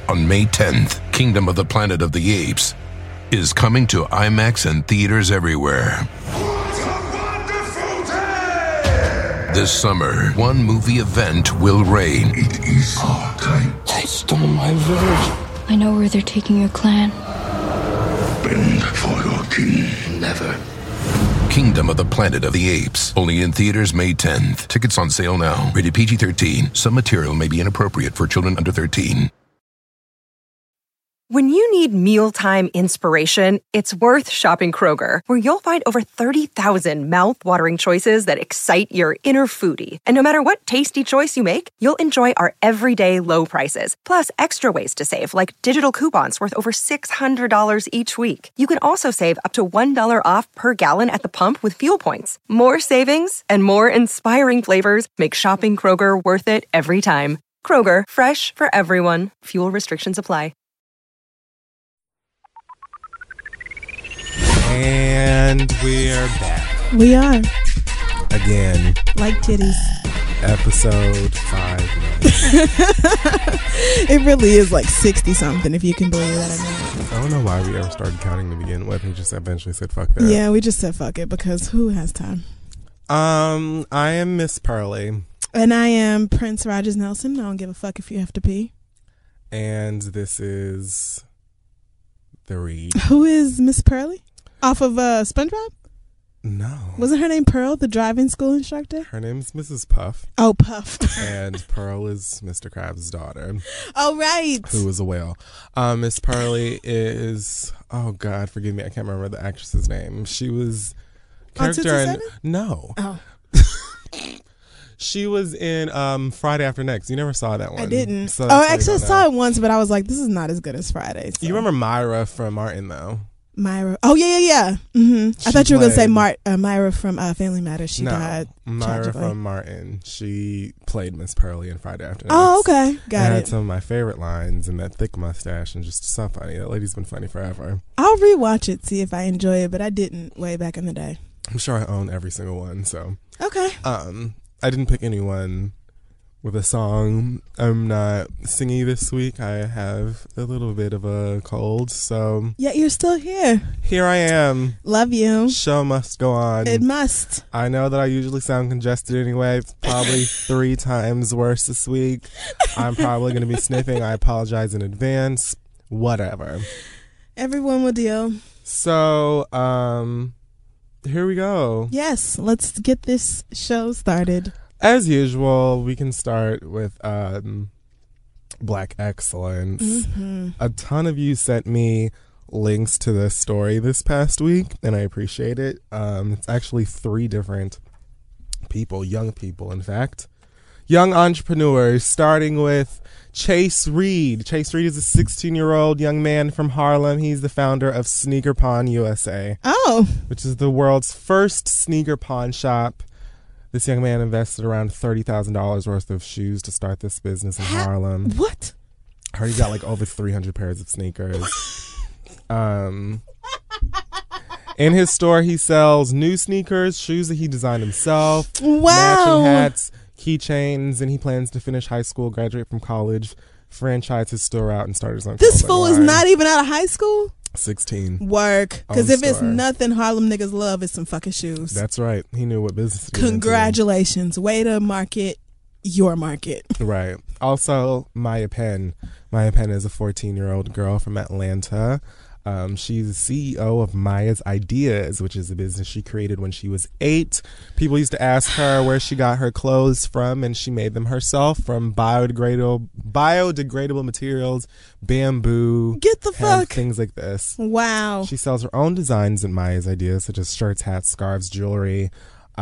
On May 10th, Kingdom of the Planet of the Apes is coming to IMAX and theaters everywhere. What a wonderful day! This summer, one movie event will reign. It is our time. They stole my village. I know where they're taking your clan. Bend for your king. Never. Kingdom of the Planet of the Apes. Only in theaters May 10th. Tickets on sale now. Rated PG-13. Some material may be inappropriate for children under 13. When you need mealtime inspiration, it's worth shopping Kroger, where you'll find over 30,000 mouth-watering choices that excite your inner foodie. And no matter what tasty choice you make, you'll enjoy our everyday low prices, plus extra ways to save, like digital coupons worth over $600 each week. You can also save up to $1 off per gallon at the pump with fuel points. More savings and more inspiring flavors make shopping Kroger worth it every time. Kroger, fresh for everyone. Fuel restrictions apply. And we're back. We are. Again. Like titties. Episode 5. It really is like 60-something, if you can believe that. I don't know why we ever started counting to begin with. We just eventually said fuck that. Yeah, we just said fuck it, because who has time? I am Miss Pearly. And I am Prince Rogers Nelson. I don't give a fuck if you have to pee. And this is The Read. Who is Miss Pearly? Off of SpongeBob? No. Wasn't her name Pearl, the driving school instructor? Her name's Mrs. Puff. Oh, Puff. And Pearl is Mr. Krabs' daughter. Oh, right. Who is a whale. Miss Pearly is, oh God, forgive me, I can't remember the actress's name. She was character in, no. Oh. She was in Friday After Next. You never saw that one. I didn't. So actually I saw it once, but I was like, this is not as good as Friday. So. You remember Myra from Martin, though? Myra. Oh, yeah. Mm-hmm. I thought you were going to say Myra from Family Matters. She died Myra tragically. from Martin. She played Miss Pearly in Friday After Next. Oh, okay. Got it. Had some of my favorite lines and that thick mustache and just so funny. That lady's been funny forever. I'll rewatch it, see if I enjoy it, but I didn't way back in the day. I'm sure I own every single one, so. Okay. I didn't pick anyone with a song. I'm not singing this week. I have a little bit of a cold, so. Yeah, you're still here. Here I am. Love you. Show must go on. It must. I know that I usually sound congested anyway. It's probably 3 times worse this week. I'm probably going to be sniffing. I apologize in advance. Whatever. Everyone will deal. So, here we go. Yes, let's get this show started. As usual, we can start with Black Excellence. Mm-hmm. A ton of you sent me links to this story this past week, and I appreciate it. It's actually 3 different people, young people, in fact. Young entrepreneurs, starting with Chase Reed. Chase Reed is a 16-year-old young man from Harlem. He's the founder of Sneaker Pawn USA. Oh. Which is the world's first sneaker pawn shop. This young man invested around $30,000 worth of shoes to start this business in Harlem. What? I heard he got like over 300 pairs of sneakers. In his store, he sells new sneakers, shoes that he designed himself, matching hats, keychains, and he plans to finish high school, graduate from college, franchise his store out, and start his own. This fool is not even out of high school? 16. Work. Because if it's nothing Harlem niggas love, it's some fucking shoes. That's right. He knew what business to Congratulations. Way to market your market. Right. Also, Maya Penn. Maya Penn is a 14-year-old girl from Atlanta. She's the CEO of Maya's Ideas, which is a business she created when she was 8. People used to ask her where she got her clothes from, and she made them herself from biodegradable materials, bamboo, get the fuck, things like this. Wow. She sells her own designs at Maya's Ideas, such as shirts, hats, scarves, jewelry.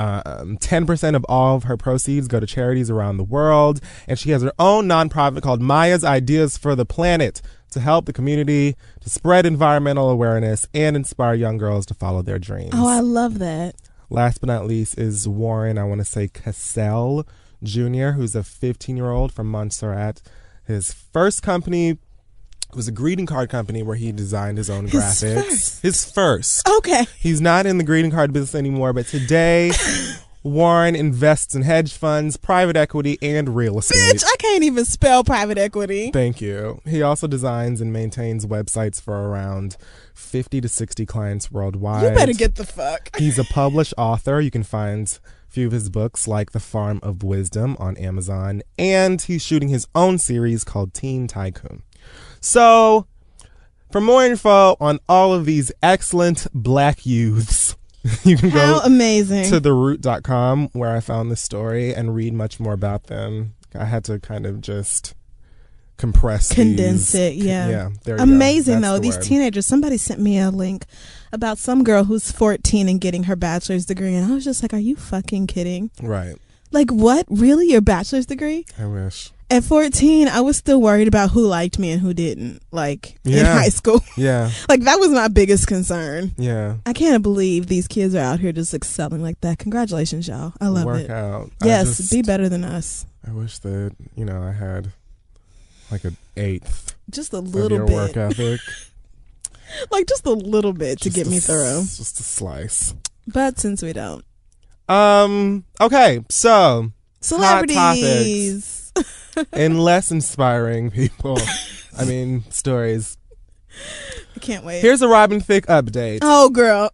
10% of all of her proceeds go to charities around the world, and she has her own nonprofit called Maya's Ideas for the Planet, to help the community, to spread environmental awareness, and inspire young girls to follow their dreams. Oh, I love that. Last but not least is Warren, I want to say Cassell Jr., who's a 15-year-old from Montserrat. His first company was a greeting card company where he designed his own graphics. His first. Okay. He's not in the greeting card business anymore, but today Warren invests in hedge funds, private equity, and real estate. Bitch, I can't can't even spell private equity. Thank you. He also designs and maintains websites for around 50 to 60 clients worldwide. You better get the fuck. He's a published author. You can find a few of his books like The Farm of Wisdom on Amazon. And he's shooting his own series called Teen Tycoon. So, for more info on all of these excellent black youths, you can go amazing. to theroot.com where I found this story and read much more about them. I had to kind of just condense it. Yeah, there you amazing go. Though these teenagers. Somebody sent me a link about some girl who's 14 and getting her bachelor's degree, and I was just like, are you fucking kidding? Right. Like, what? Really? Your bachelor's degree? I wish. At 14, I was still worried about who liked me and who didn't, like, in high school. Yeah. Like, that was my biggest concern. Yeah. I can't believe these kids are out here just excelling like that. Congratulations, y'all. I love it. Work out. Yes, be better than us. I wish that, I had like an eighth. Just a of little your bit. work ethic. Like, just a little bit to get me through. Just a slice. But since we don't. Okay, so. Celebrities. And less inspiring people. Stories. I can't wait. Here's a Robin Thicke update. Oh, girl.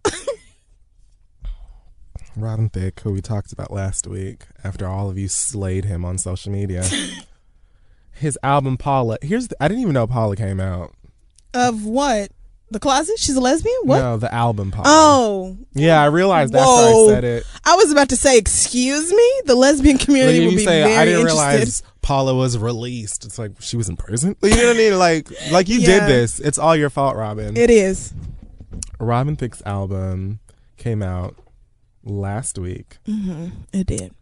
Robin Thicke, who we talked about last week, after all of you slayed him on social media. His album Paula. I didn't even know Paula came out. Of what? The Closet? She's a lesbian? What? No, the album Paula. Oh. Yeah, I realized after I said it. I was about to say, excuse me? The lesbian community would be very I didn't interested. realize Paula was released. It's like, she was in prison? You know what I mean? Like you did this. It's all your fault, Robin. It is. Robin Thicke's album came out last week. Mm-hmm. It did.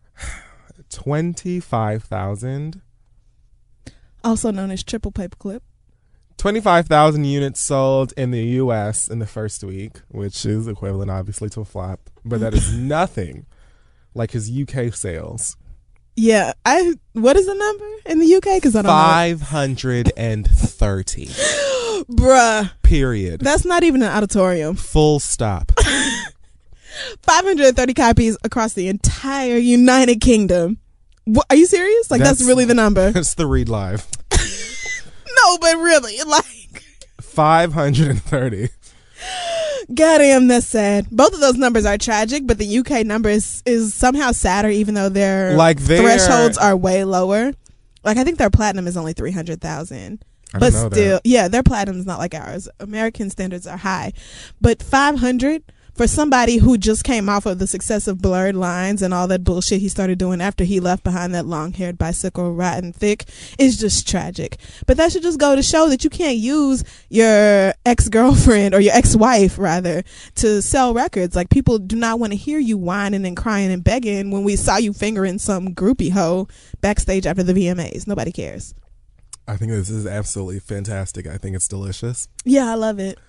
25,000. Also known as triple paperclip. 25,000 units sold in the U.S. in the first week, which is equivalent, obviously, to a flop. But that is nothing like his UK sales. Yeah. What is the number in the UK? Because I don't 530. Bruh. Period. That's not even an auditorium. Full stop. 530 copies across the entire United Kingdom. What, are you serious? Like, that's really the number? That's the Read Live. No, but really, like 530. Goddamn, that's sad. Both of those numbers are tragic, but the UK number is somehow sadder, even though their thresholds are way lower. Like, I think their platinum is only 300,000. But still, yeah, their platinum is not like ours. American standards are high, but 500 for somebody who just came off of the success of Blurred Lines and all that bullshit he started doing after he left behind that long-haired bicycle Rotten Thicke is just tragic. But that should just go to show that you can't use your ex-girlfriend or your ex-wife, rather, to sell records. Like, people do not want to hear you whining and crying and begging when we saw you fingering some groupie hoe backstage after the VMAs. Nobody cares. I think this is absolutely fantastic. I think it's delicious. Yeah, I love it.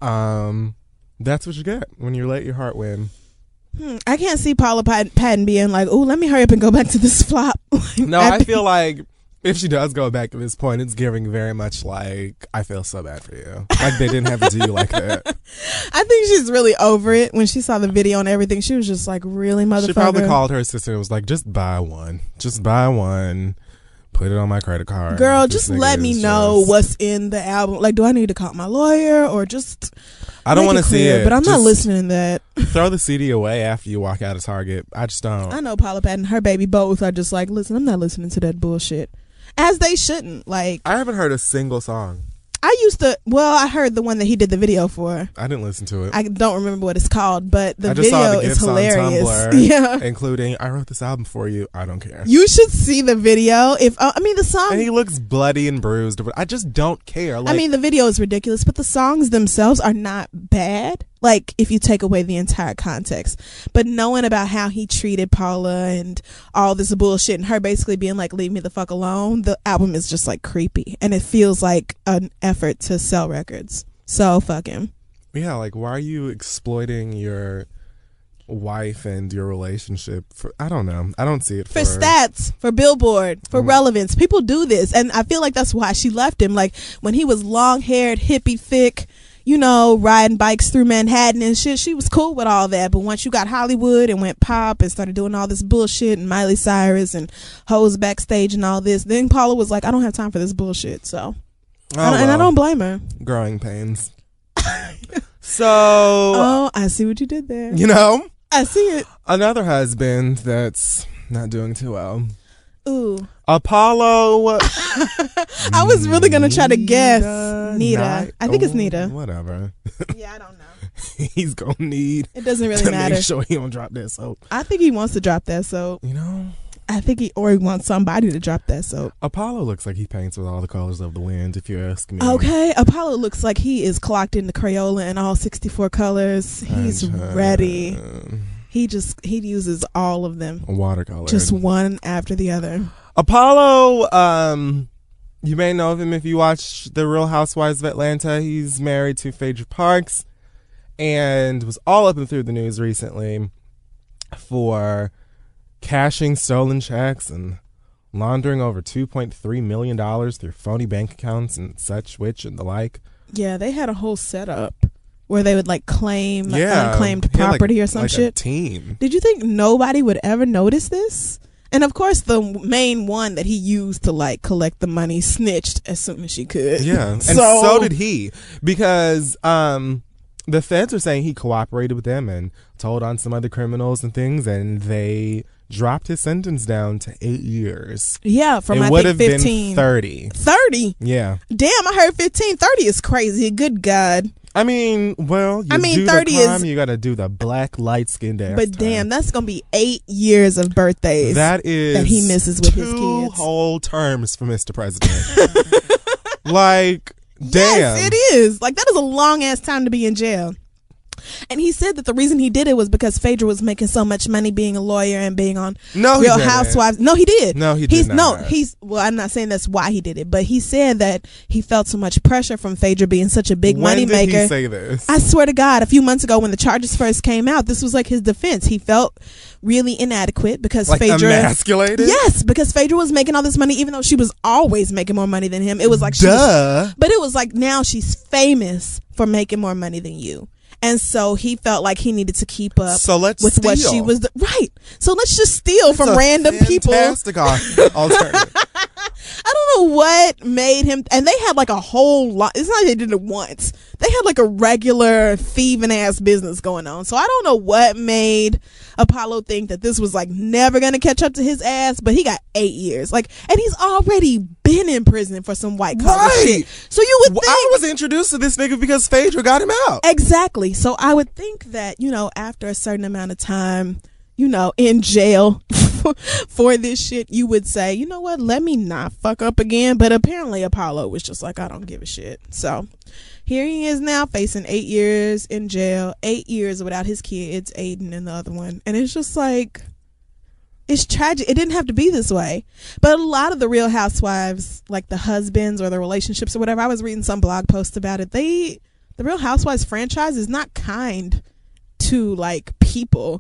That's what you get when you let your heart win. I can't see Paula Patton being like, "Oh, let me hurry up and go back to this flop." No, I feel like if she does go back to this point, it's giving very much like, I feel so bad for you. Like, they didn't have to do you like that. I think she's really over it. When she saw the video and everything, she was just like, really, motherfucker? She probably called her sister and was like, just buy one. Just buy one. Put it on my credit card. Girl, just let me know what's in the album. Like, do I need to call my lawyer or just... I don't want to see it. But I'm not listening to that. Throw the CD away after you walk out of Target. I just don't. I know Paula Patton and her baby both are just like, listen, I'm not listening to that bullshit. As they shouldn't. Like, I haven't heard a single song. I heard the one that he did the video for. I didn't listen to it. I don't remember what it's called, but the video saw the is gifs hilarious. on Tumblr, yeah, including, I wrote this album for you. I don't care. You should see the video. The song. And he looks bloody and bruised, but I just don't care. Like, the video is ridiculous, but the songs themselves are not bad. Like, if you take away the entire context. But knowing about how he treated Paula and all this bullshit and her basically being like, leave me the fuck alone, the album is just like creepy. And it feels like an effort to sell records. So fuck him. Yeah, like, why are you exploiting your wife and your relationship for, I don't know. I don't see it for stats, for Billboard, for relevance. People do this. And I feel like that's why she left him. Like, when he was long-haired, hippie, thick, riding bikes through Manhattan and shit. She was cool with all that. But once you got Hollywood and went pop and started doing all this bullshit and Miley Cyrus and hoes backstage and all this, then Paula was like, I don't have time for this bullshit. So, and I don't blame her. Growing pains. So, I see what you did there. I see it. Another husband that's not doing too well. Ooh. Apollo. I was really going to try to guess. Nita. I think it's Nita. Whatever. Yeah, I don't know. He's going to need. It doesn't really matter. Make sure he don't drop that soap. I think he wants to drop that soap. I think he wants somebody to drop that soap. Apollo looks like he paints with all the colors of the wind, if you ask me. Okay, Apollo looks like he is clocked into Crayola in all 64 colors. He's ready. He uses all of them. Watercolor. Just one after the other. Apollo, you may know of him if you watch The Real Housewives of Atlanta. He's married to Phaedra Parks and was all up and through the news recently for cashing stolen checks and laundering over $2.3 million through phony bank accounts and such, which and the like. Yeah, they had a whole setup where they would claim unclaimed property or some shit. A team. Did you think nobody would ever notice this? And of course, the main one that he used to collect the money snitched as soon as she could. Yeah, and so did he, because the feds are saying he cooperated with them and told on some other criminals and things, and they dropped his sentence down to 8 years. Yeah, from I think 15. Been 30. 30? Yeah. Damn, I heard 15. 30 is crazy. Good God. I mean, well, do 30 the crime, you got to do the black light-skinned ass. But damn, that's going to be 8 years of birthdays. That is that he misses with his kids. 2 whole terms for Mr. President. Damn. Yes, it is. That is a long-ass time to be in jail. And he said that the reason he did it was because Phaedra was making so much money being a lawyer and being on Real Housewives. No, he did. No, he did not. Well, I'm not saying that's why he did it, but he said that he felt so much pressure from Phaedra being such a big money maker. When did he say this? I swear to God, a few months ago when the charges first came out, this was his defense. He felt really inadequate because Phaedra emasculated? Yes, because Phaedra was making all this money even though she was always making more money than him. It was but it was now she's famous for making more money than you. And so he felt like he needed to keep up with what she was right. So let's just steal from random people. Fantastic alternative. I don't know what made him, and they had a whole lot. It's not like they did it once. They had a regular thieving ass business going on. So I don't know what made Apollo think that this was never gonna catch up to his ass, but he got 8 years. And he's already been in prison for some white collar shit. So you would think I was introduced to this nigga because Phaedra got him out. Exactly. So I would think that, after a certain amount of time, in jail for this shit, you would say, you know what, let me not fuck up again. But apparently Apollo was just I don't give a shit. So here he is now facing 8 years in jail, 8 years without his kids, Aiden and the other one. And it's just it's tragic. It didn't have to be this way. But a lot of the Real Housewives, the husbands or the relationships or whatever, I was reading some blog posts about it. The Real Housewives franchise is not kind to people.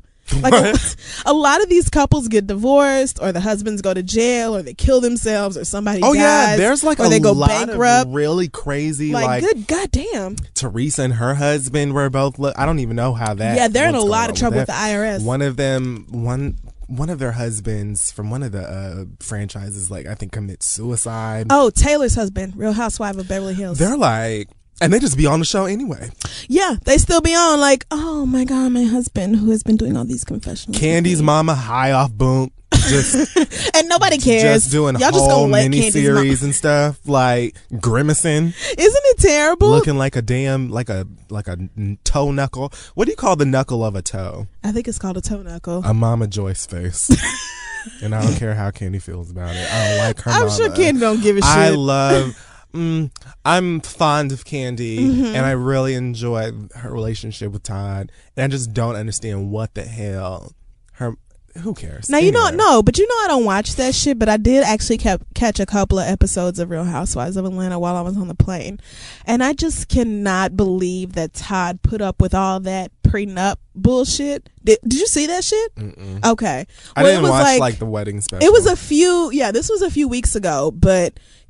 A lot of these couples get divorced, or the husbands go to jail, or they kill themselves, or somebody dies. Yeah, there's or they go lot bankrupt. Of really crazy good goddamn. Teresa and her husband were both. I don't even know how that. Yeah, they're in a lot of trouble with the IRS. One of them, one of their husbands from one of the franchises, I think, commits suicide. Oh, Taylor's husband, Real Housewife of Beverly Hills. They're and they just be on the show anyway. Yeah, they still be on oh my God, my husband who has been doing all these confessions. Candy's mama high off boom. And nobody cares. Just doing whole mini-series and stuff, grimacing. Isn't it terrible? Looking like a damn, like a toe knuckle. What do you call the knuckle of a toe? I think it's called a toe knuckle. A Mama Joyce face. And I don't care how Candy feels about it. I don't like her I'm sure Candy don't give a shit. I'm fond of Candy, and I really enjoy her relationship with Todd, and I just don't understand what the hell who cares? Now, anyway. But I don't watch that shit, but I did actually catch a couple of episodes of Real Housewives of Atlanta while I was on the plane, and I just cannot believe that Todd put up with all that prenup bullshit. Did you see that shit? Mm-mm. Okay. I didn't watch the wedding special. It was this was a few weeks ago, but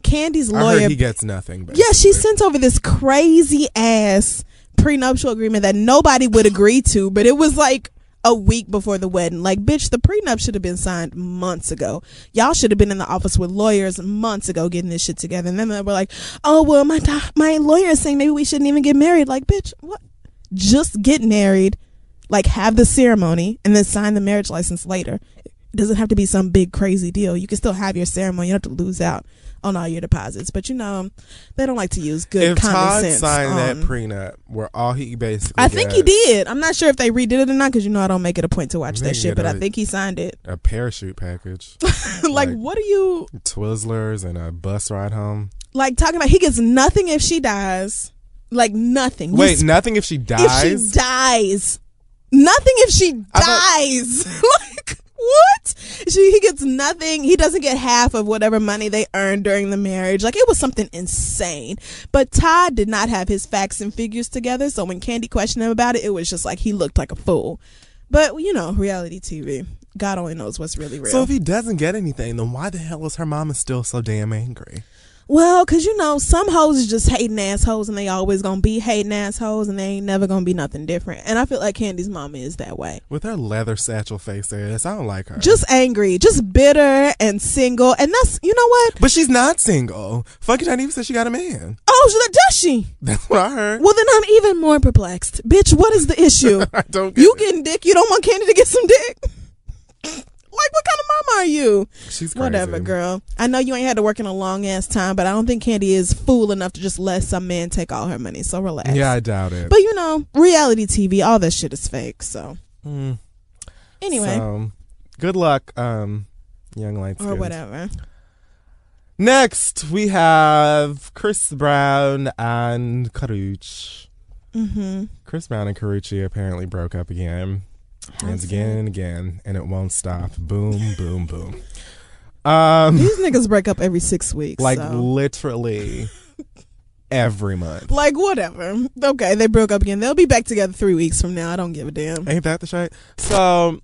Candy's I lawyer, heard he gets nothing. Basically. Yeah, she sent over this crazy ass prenuptial agreement that nobody would agree to, but it was like a week before the wedding. Like, bitch, the prenup should have been signed months ago. Y'all should have been in the office with lawyers months ago getting this shit together. And then they were like, oh, well, my lawyer is saying maybe we shouldn't even get married. Like, bitch, what? Just get married, like, have the ceremony, and then sign the marriage license later. It doesn't have to be some big crazy deal. You can still have your ceremony. You don't have to lose out on all your deposits. But, you know, they don't like to use good common sense. If Todd signed that prenup where all he basically I think he did. I'm not sure if they redid it or not, because, you know, I don't make it a point to watch that shit, but I think he signed it. A parachute package. like, what are you? Twizzlers and a bus ride home. Like, talking about he gets nothing if she dies. Like, nothing. Wait, nothing if she dies? If she dies. Nothing if she dies. Like, what? He gets nothing. He doesn't get half of whatever money they earned during the marriage. Like, it was something insane. But Todd did not have his facts and figures together, so when Candy questioned him about it, it was just like he looked like a fool. But, you know, reality TV. God only knows what's really real. So if he doesn't get anything, then why the hell is her mama still so damn angry? Well, because, you know, some hoes is just hating assholes, and they always gonna be hating assholes, and they ain't never gonna be nothing different. And I feel like Candy's mama is that way. With her leather satchel face ass, I don't like her. Just angry, just bitter and single. And that's, you know what? But she's not single. Fucking not even said she got a man. Oh, does she? That's what I heard. Well, then I'm even more perplexed. Bitch, what is the issue? I don't get getting dick, you don't want Candy to get some dick? Like, what kind of mama are you? She's crazy. Whatever, girl. I know you ain't had to work in a long ass time, but I don't think Candy is fool enough to just let some man take all her money. So relax. Yeah, I doubt it. But, you know, reality TV, all that shit is fake. So anyway, so, good luck, young light skins. Or whatever. Next, we have Chris Brown and Karrueche. Chris Brown and Karrueche apparently broke up again. And again and again, and it won't stop. Boom, boom, boom. These niggas break up every 6 weeks. Like, literally every month. Like, whatever. Okay, they broke up again. They'll be back together 3 weeks from now. I don't give a damn. Ain't that the shit? So,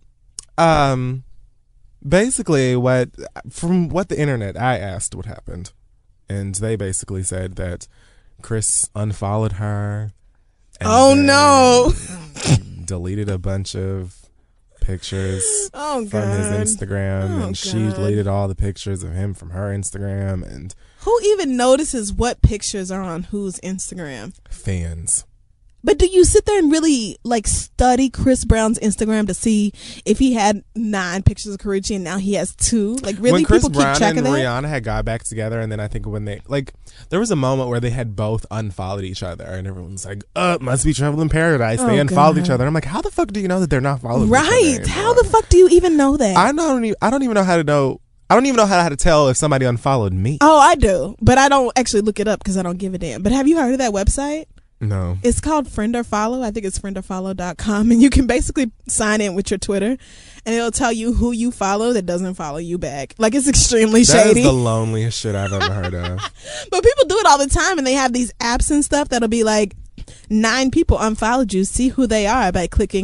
basically, from what the internet, I asked what happened. And they basically said that Chris unfollowed her. Oh, no. Deleted a bunch of pictures from his Instagram, and she deleted all the pictures of him from her Instagram. And who even notices what pictures are on whose Instagram? Fans. But do you sit there and really like study Chris Brown's Instagram to see if he had 9 pictures of Karrueche and now he has 2? Like, really, when Chris people Brown keep track of that? Rihanna had got back together, and then I think when they there was a moment where they had both unfollowed each other, and everyone's like, must be trouble in paradise. They unfollowed each other. I'm like, how the fuck do you know that they're not following each other anymore? How the fuck do you even know that? I don't even know how to know. I don't even know how to tell if somebody unfollowed me. Oh, I do, but I don't actually look it up because I don't give a damn. But have you heard of that website? No. It's called Friend or Follow. I think it's friendorfollow.com, and you can basically sign in with your Twitter, and it'll tell you who you follow that doesn't follow you back. Like, it's extremely shady. That is the loneliest shit I've ever heard of. But people do it all the time, and they have these apps and stuff that'll be like, 9 people unfollowed you. See who they are by clicking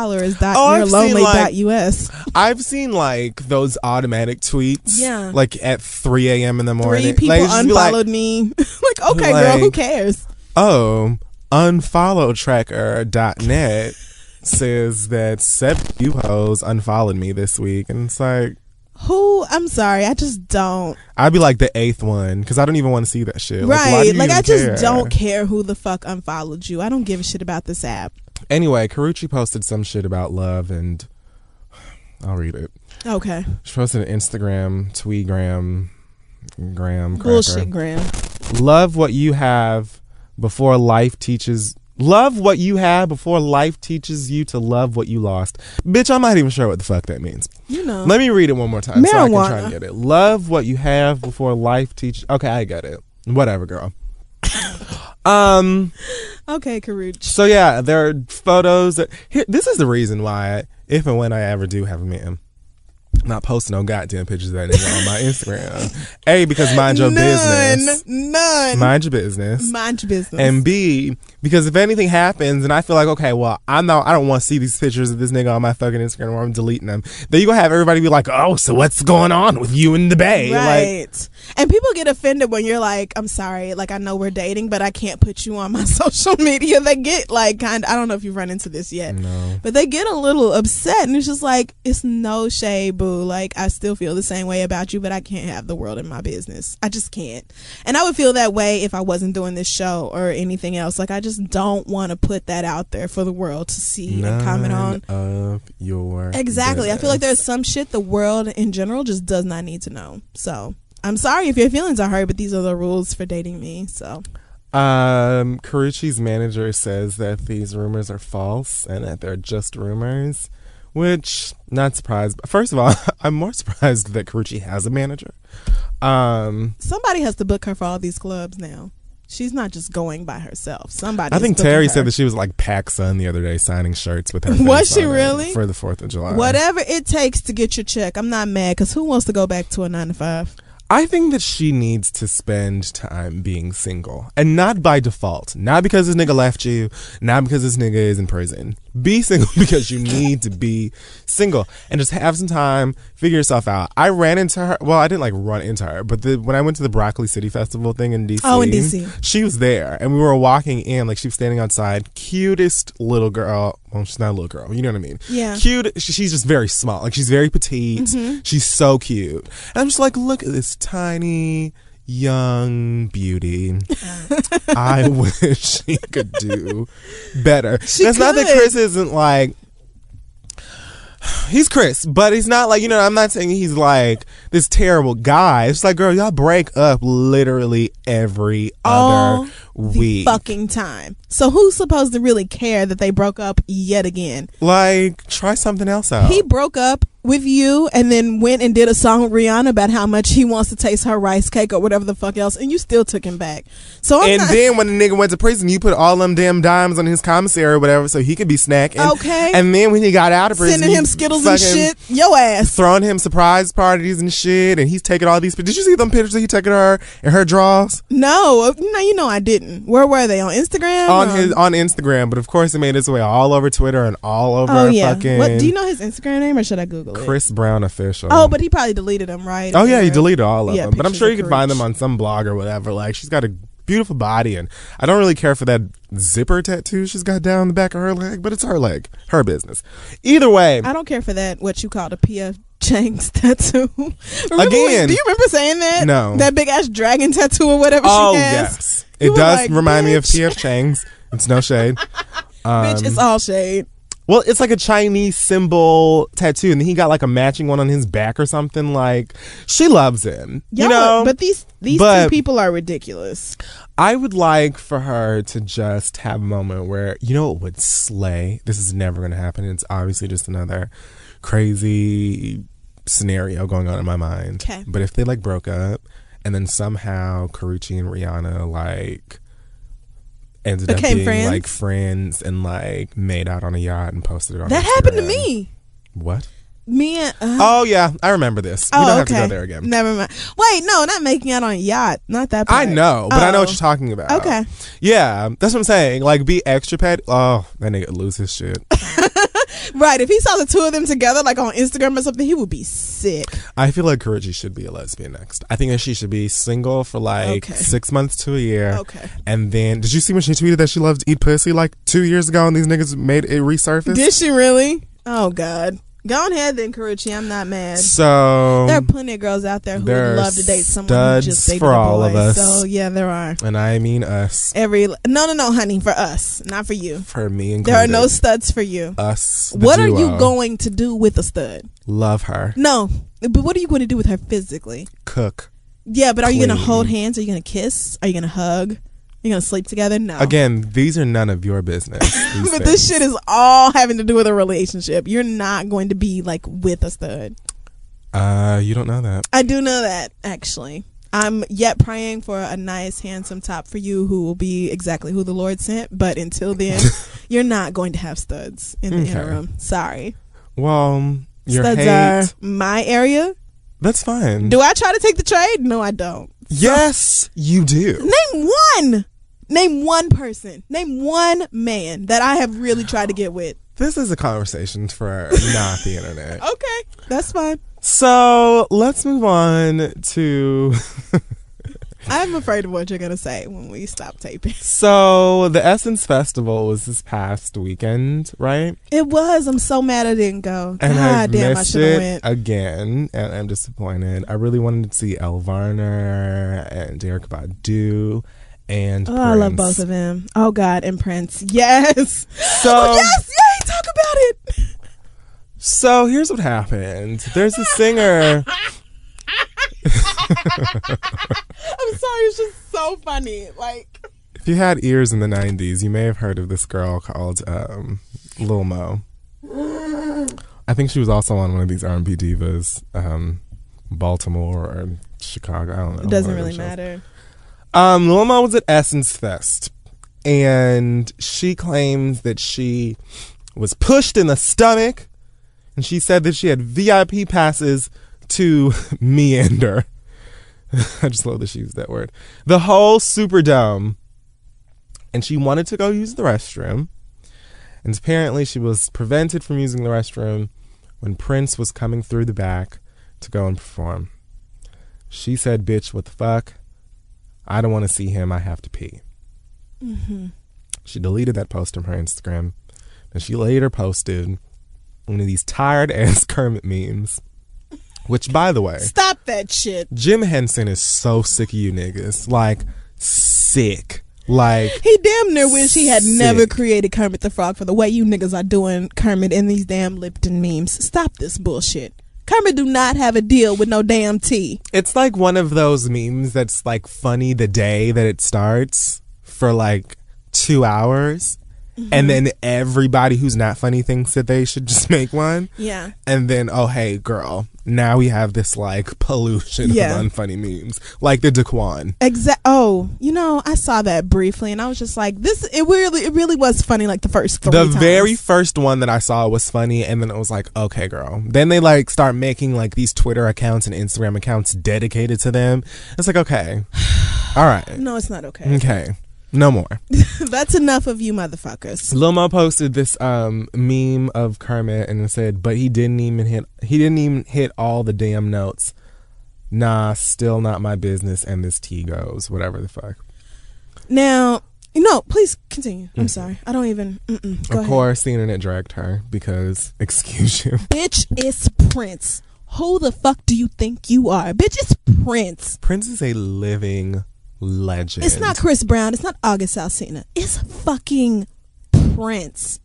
unfollowers.yourlonely.us. I've seen like those automatic tweets. Yeah. Like at 3 a.m. in the morning. 3 people unfollowed me. Like, okay, girl, who cares? Oh, unfollowtracker.net says that 7 you hoes unfollowed me this week. And it's like, who? I'm sorry, I just don't. I'd be like the 8th one because I don't even want to see that shit. Right. Like I just don't care who the fuck unfollowed you. I don't give a shit about this app. Anyway, Karrueche posted some shit about love, and I'll read it. Okay. She posted an Instagram, Tweegram, Graham. Bullshit, Graham. Love what you have before life teaches. Love what you have before life teaches you to love what you lost. Bitch, I'm not even sure what the fuck that means. You know. Let me read it one more time Marijuana. so I can try and get it. Love what you have before life teaches. Okay, I get it. Whatever, girl. Okay, Karrueche. So yeah, there are photos that. This is the reason why, if and when I ever do have a man, I'm not posting no goddamn pictures of that nigga on my Instagram. A, because mind your business. None. Mind your business. Mind your business. And B, because if anything happens and I feel like, okay, well, I don't want to see these pictures of this nigga on my fucking Instagram or I'm deleting them, then you gonna have everybody be like, oh, so what's going on with you and the bae? Right. Like, and people get offended when you're like, I'm sorry, like I know we're dating, but I can't put you on my social media. They get like I don't know if you've run into this yet. No. But they get a little upset and it's just like, it's no shade, boo. Like I still feel the same way about you, but I can't have the world in my business. I just can't. And I would feel that way if I wasn't doing this show or anything else. Like I just don't want to put that out there for the world to see and comment on. Of your exactly. business. I feel like there's some shit the world in general just does not need to know. So I'm sorry if your feelings are hurt, but these are the rules for dating me. So Karrueche's manager says that these rumors are false and that they're just rumors, which not surprised. First of all, I'm more surprised that Karrueche has a manager. Somebody has to book her for all these clubs now. She's not just going by herself. Somebody. I think Terry said that she was like PacSun the other day signing shirts with her. Was she really? For the 4th of July. Whatever it takes to get your check. I'm not mad because who wants to go back to a 9-to-5? I think that she needs to spend time being single. And not by default. Not because this nigga left you. Not because this nigga is in prison. Be single because you need to be single. And just have some time. Figure yourself out. I ran into her. Well, I didn't like run into her. But when I went to the Broccoli City Festival thing in D.C. Oh, in D.C. She was there. And we were walking in. Like she was standing outside. Cutest little girl. Well, she's not a little girl. You know what I mean? Yeah. Cute. She's just very small. Like she's very petite. Mm-hmm. She's so cute. And I'm just like, look at this tiny young beauty. I wish she could do better. That's not that Chris isn't like, he's Chris, but he's not like, I'm not saying he's like this terrible guy. It's like, girl, y'all break up literally every other week. Fucking time. So who's supposed to really care that they broke up yet again? Like, try something else out. He broke up with you and then went and did a song with Rihanna about how much he wants to taste her rice cake or whatever the fuck else, and you still took him back. So then when the nigga went to prison, you put all them damn dimes on his commissary or whatever so he could be snacking. Okay. And then when he got out of prison, sending him Skittles and shit, yo ass. Throwing him surprise parties and shit, and he's taking all these. Did you see them pictures that he taking her in her drawers? No, I didn't. Where were they? On Instagram? On Instagram, but of course it made its way all over Twitter and all over fucking. What, do you know his Instagram name or should I Google it? Chris Brown Official. Oh, but he probably deleted them, right? Oh yeah, he deleted all of them. But I'm sure you can find them on some blog or whatever. Like she's got a beautiful body, and I don't really care for that zipper tattoo she's got down the back of her leg, but it's her leg, her business. Either way, I don't care for that. What you call a P.F. Chang's tattoo. Do you remember saying that? No, that big ass dragon tattoo or whatever. Oh she has? Yes, it does remind me of P.F. Chang's. It's no shade. Bitch, it's all shade. Well, it's like a Chinese symbol tattoo, and then he got like a matching one on his back or something. Like, she loves him. But these two people are ridiculous. I would like for her to just have a moment where, what would slay? This is never going to happen. It's obviously just another crazy scenario going on in my mind. Okay. But if they like broke up, and then somehow Karrueche and Rihanna like ended up being friends? Like friends and like made out on a yacht and posted it on that Instagram. happened to me. What? Me and oh yeah, I remember this. We don't have to go there again. Never mind. Wait, no, not making out on a yacht. Not that part. I know, but I know what you're talking about. Okay. Yeah, that's what I'm saying. Like, be extra petty. Oh, that nigga lose his shit. Right, if he saw the two of them together, like on Instagram or something, he would be sick. I feel like Karrueche should be a lesbian next. I think that she should be single for like 6 months to a year. Okay. And then, did you see when she tweeted that she loved to eat pussy like 2 years ago and these niggas made it resurface? Did she really? Oh, God. Go ahead then, Karrueche. I'm not mad. So there are plenty of girls out there who would love to date someone who just dated for a boy. all of us. So yeah, there are. And I mean us. No, honey, for us, not for you. For me included. There are no studs for you. Us. What are you going to do with a stud? Love her. No, but what are you going to do with her physically? Cook. Yeah, but are you going to hold hands? Are you going to kiss? Are you going to hug? You're going to sleep together? No. Again, these are none of your business. But this shit is all having to do with a relationship. You're not going to be like with a stud. You don't know that. I do know that, actually. I'm yet praying for a nice, handsome top for you who will be exactly who the Lord sent. But until then, you're not going to have studs in the interim. Sorry. Well, Studs are my area. That's fine. Do I try to take the trade? No, I don't. Yes, you do. Name one person. Name one man that I have really tried to get with. This is a conversation for not the internet. Okay, that's fine. So let's move on to... I'm afraid of what you're going to say when we stop taping. So the Essence Festival was this past weekend, right? It was. I'm so mad I didn't go. And God damn, missed I should have it went. again, and I'm disappointed. I really wanted to see Elle Varner and Erykah Badu and Prince. I love both of them. Oh, God, and Prince. Yes. So, yes, yay, talk about it. So here's what happened. There's a singer... I'm sorry, it's just so funny. Like, if you had ears in the 90s, you may have heard of this girl called Lil Mo. I think she was also on one of these R&B divas, Baltimore or Chicago. I don't know. It doesn't really matter. Lil Mo was at Essence Fest, and she claims that she was pushed in the stomach, and she said that she had VIP passes to Meander. I just love that she used that word. The whole Superdome. And she wanted to go use the restroom. And apparently she was prevented from using the restroom when Prince was coming through the back to go and perform. She said, bitch, what the fuck? I don't want to see him. I have to pee. Mm-hmm. She deleted that post from her Instagram. And she later posted one of these tired-ass Kermit memes. Which, by the way... Stop that shit. Jim Henson is so sick of you niggas. Like, sick. Like... He damn near wish he had never created Kermit the Frog for the way you niggas are doing Kermit in these damn Lipton memes. Stop this bullshit. Kermit do not have a deal with no damn tea. It's like one of those memes that's like funny the day that it starts for like 2 hours. Mm-hmm. And then everybody who's not funny thinks that they should just make one. Yeah. And then, oh, hey, girl, now we have this like pollution of unfunny memes. Like the Daquan. Oh, you know, I saw that briefly and I was just like, it really was funny like the first 3 times. The very first one that I saw was funny, and then it was like, okay, girl. Then they like start making like these Twitter accounts and Instagram accounts dedicated to them. It's like, okay. All right. No, it's not okay. Okay. No more. That's enough of you motherfuckers. Lil Mo posted this meme of Kermit and it said, but he didn't even hit all the damn notes. Nah, still not my business, and this tea goes. Whatever the fuck. Now, please continue. I'm sorry. I don't even go ahead. Of course the internet dragged her because, excuse you. Bitch, it's Prince. Who the fuck do you think you are? Bitch, it's Prince. Prince is a living legend. It's not Chris Brown. It's not August Alsina. It's fucking Prince.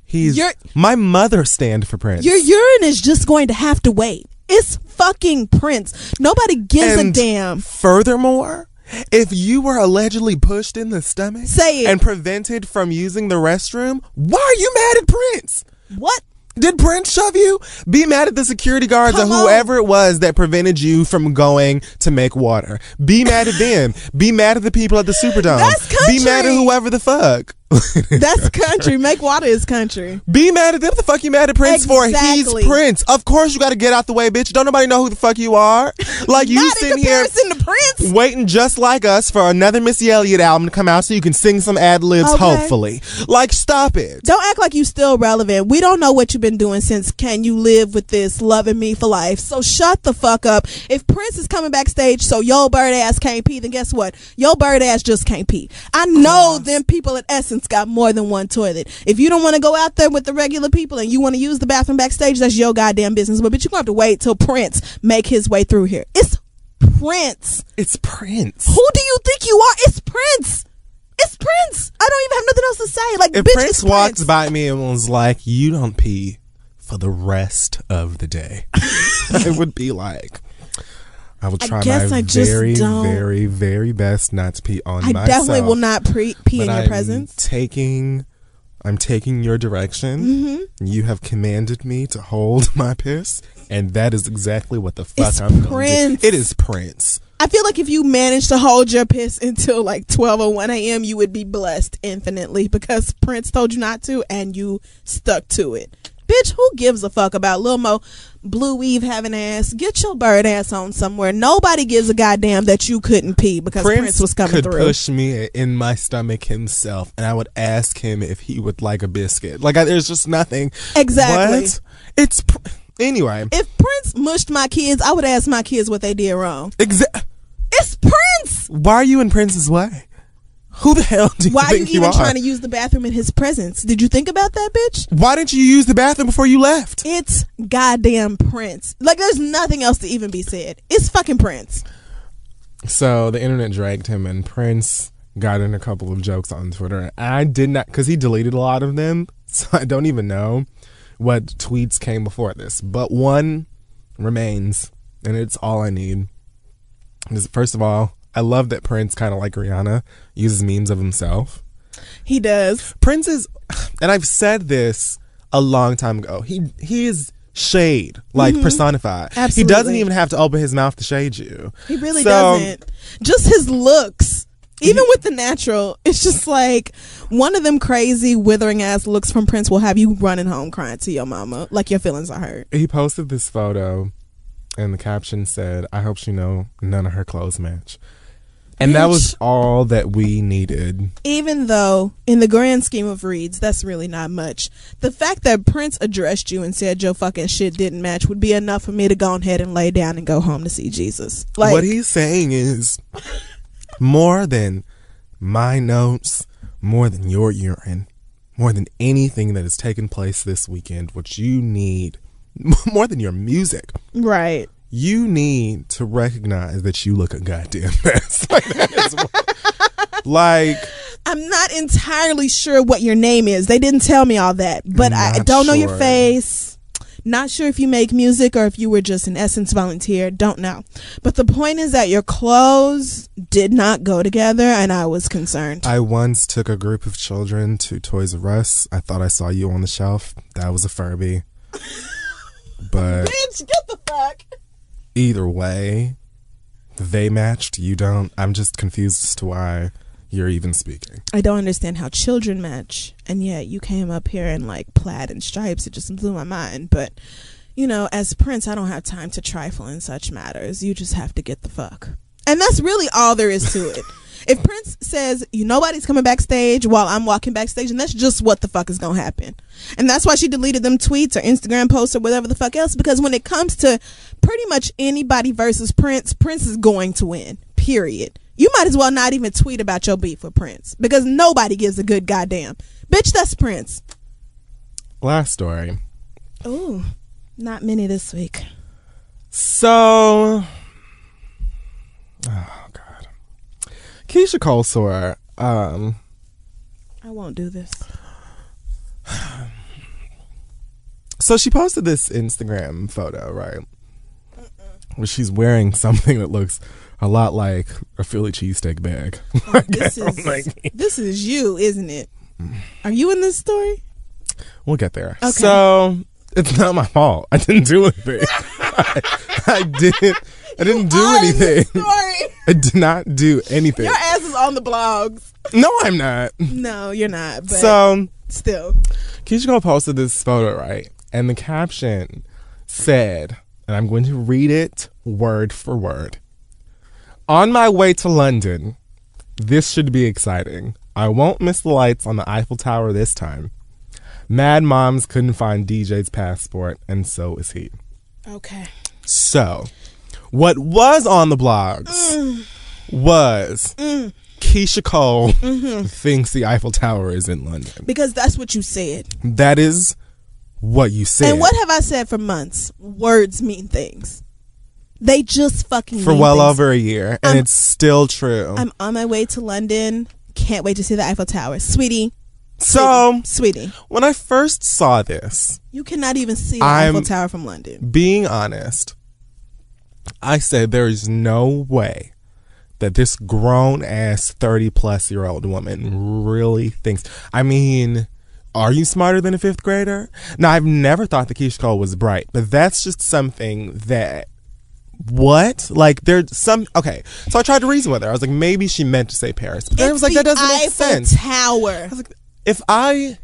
My mother stand for Prince. Your urine is just going to have to wait. It's fucking Prince. Nobody gives a damn. Furthermore, if you were allegedly pushed in the stomach and prevented from using the restroom, why are you mad at Prince? What? Did Prince shove you? Be mad at the security guards or whoever it was that prevented you from going to make water. Be mad at them. Be mad at the people at the Superdome. That's country. Be mad at whoever the fuck. That's country. Make water is country. Be mad at them. What the fuck you mad at Prince for? He's Prince. Of course you got to get out the way, bitch. Don't nobody know who the fuck you are. Like you sitting here to Prince. Waiting just like us for another Missy Elliott album to come out so you can sing some ad libs, hopefully. Like, stop it. Don't act like you still relevant. We don't know what you've been doing since Can You Live With This, Loving Me for Life. So shut the fuck up. If Prince is coming backstage so your bird ass can't pee, then guess what? Your bird ass just can't pee. I know them people at Essence got more than one toilet. If you don't want to go out there with the regular people and you want to use the bathroom backstage, that's your goddamn business. But you're going to have to wait till Prince make his way through here. It's Prince. It's Prince. Who do you think you are? It's Prince. It's Prince. I don't even have nothing else to say. Like, if bitch, Prince walks by me and was like, you don't pee for the rest of the day, it would be like, I will try my very, very, very best not to pee on myself. I definitely will not pee in your presence. I'm taking your direction. Mm-hmm. You have commanded me to hold my piss, and that is exactly what the fuck I'm going to do. It is Prince. I feel like if you managed to hold your piss until like 12 or 1 a.m., you would be blessed infinitely because Prince told you not to, and you stuck to it. Bitch, Bitch, who gives a fuck about Lil Mo blue weave having ass? Get your bird ass on somewhere. Nobody gives a goddamn that you couldn't pee because Prince was coming through. Prince could push me in my stomach himself, and I would ask him if he would like a biscuit. Like, there's just nothing. Exactly. What? Anyway. If Prince mushed my kids, I would ask my kids what they did wrong. It's Prince. Why are you in Prince's way? Who the hell do you think you are? Why are you even trying to use the bathroom in his presence? Did you think about that, bitch? Why didn't you use the bathroom before you left? It's goddamn Prince. Like, there's nothing else to even be said. It's fucking Prince. So the internet dragged him, and Prince got in a couple of jokes on Twitter. I did not, because he deleted a lot of them, so I don't even know what tweets came before this. But one remains, and it's all I need. First of all, I love that Prince, kind of like Rihanna, uses memes of himself. He does. Prince is, and I've said this a long time ago, he is shade, like personified. Absolutely. He doesn't even have to open his mouth to shade you. He really doesn't. Just his looks. Even with the natural, it's just like one of them crazy withering ass looks from Prince will have you running home crying to your mama like your feelings are hurt. He posted this photo and the caption said, "I hope she know none of her clothes match." And that was all that we needed. Even though, in the grand scheme of reads, that's really not much. The fact that Prince addressed you and said your fucking shit didn't match would be enough for me to go ahead and lay down and go home to see Jesus. Like, what he's saying is, more than my notes, more than your urine, more than anything that has taken place this weekend, what you need, more than your music. Right. You need to recognize that you look a goddamn mess. Like, that is like, I'm not entirely sure what your name is. They didn't tell me all that, but I don't know your face. Not sure if you make music or if you were just an Essence volunteer. Don't know. But the point is that your clothes did not go together, and I was concerned. I once took a group of children to Toys R Us. I thought I saw you on the shelf. That was a Furby. But bitch, get the fuck. Either way, they matched. You don't. I'm just confused as to why you're even speaking. I don't understand how children match, and yet you came up here in like plaid and stripes. It just blew my mind. But, you know, as Prince, I don't have time to trifle in such matters. You just have to get the fuck. And that's really all there is to it. If Prince says, nobody's coming backstage while I'm walking backstage, and that's just what the fuck is gonna happen. And that's why she deleted them tweets or Instagram posts or whatever the fuck else, because when it comes to pretty much anybody versus Prince, Prince is going to win, period. You might as well not even tweet about your beef with Prince, because nobody gives a good goddamn. Bitch, that's Prince. Last story. Ooh, not many this week. So, oh God. Keisha Cole Sawyer, I won't do this. So she posted this Instagram photo, right? Where she's wearing something that looks a lot like a Philly cheesesteak bag. Oh, this is you, isn't it? Are you in this story? We'll get there. Okay. So it's not my fault. I didn't do anything. I didn't do anything. I did not do anything. Your ass is on the blogs. No, I'm not. No, you're not. But so still, Keisha Cole posted this photo, right? And the caption said, and I'm going to read it word for word. "On my way to London, this should be exciting. I won't miss the lights on the Eiffel Tower this time. Mad Moms couldn't find DJ's passport, and so is he." Okay. So, what was on the blogs was Keisha Cole thinks the Eiffel Tower is in London. Because that's what you said. That is what you said. And what have I said for months? Words mean things. They just fucking for mean well things. over a year, and it's still true. I'm on my way to London. Can't wait to see the Eiffel Tower. Sweetie. Sweetie, when I first saw this, you cannot even see the Eiffel Tower from London. Being honest, I said there is no way that this grown ass 30-plus-year-old woman really thinks. I mean, are you smarter than a fifth grader? Now, I've never thought that Keisha Cole was bright, but that's just something that. What? Like, there's some. Okay, so I tried to reason with her. I was like, maybe she meant to say Paris, but then I was like, that doesn't make sense. Eiffel Tower. I was like, if I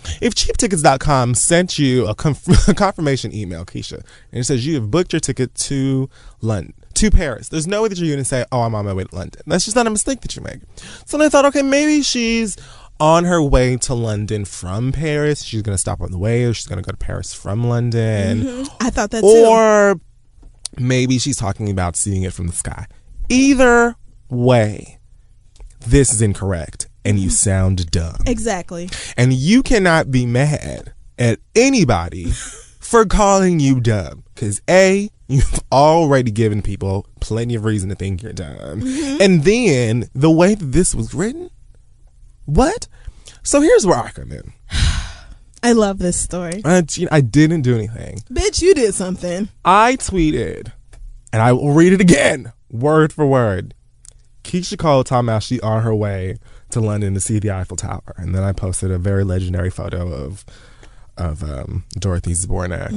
If cheaptickets.com sent you a confirmation email, Keisha, and it says you have booked your ticket to Paris, there's no way that you're going to say, oh, I'm on my way to London. That's just not a mistake that you make. So I thought, okay, maybe she's on her way to London from Paris. She's going to stop on the way, or she's going to go to Paris from London. Mm-hmm. I thought that too. Or maybe she's talking about seeing it from the sky. Either way, this is incorrect. And you sound dumb. Exactly. And you cannot be mad at anybody for calling you dumb. Because A, you've already given people plenty of reason to think you're dumb. Mm-hmm. And then the way that this was written, what? So here's where I come in. I love this story. I didn't do anything. Bitch, you did something. I tweeted, and I will read it again, word for word. Keisha Cole talking about she on her way to London to see the Eiffel Tower, and then I posted a very legendary photo of Dorothy Zbornak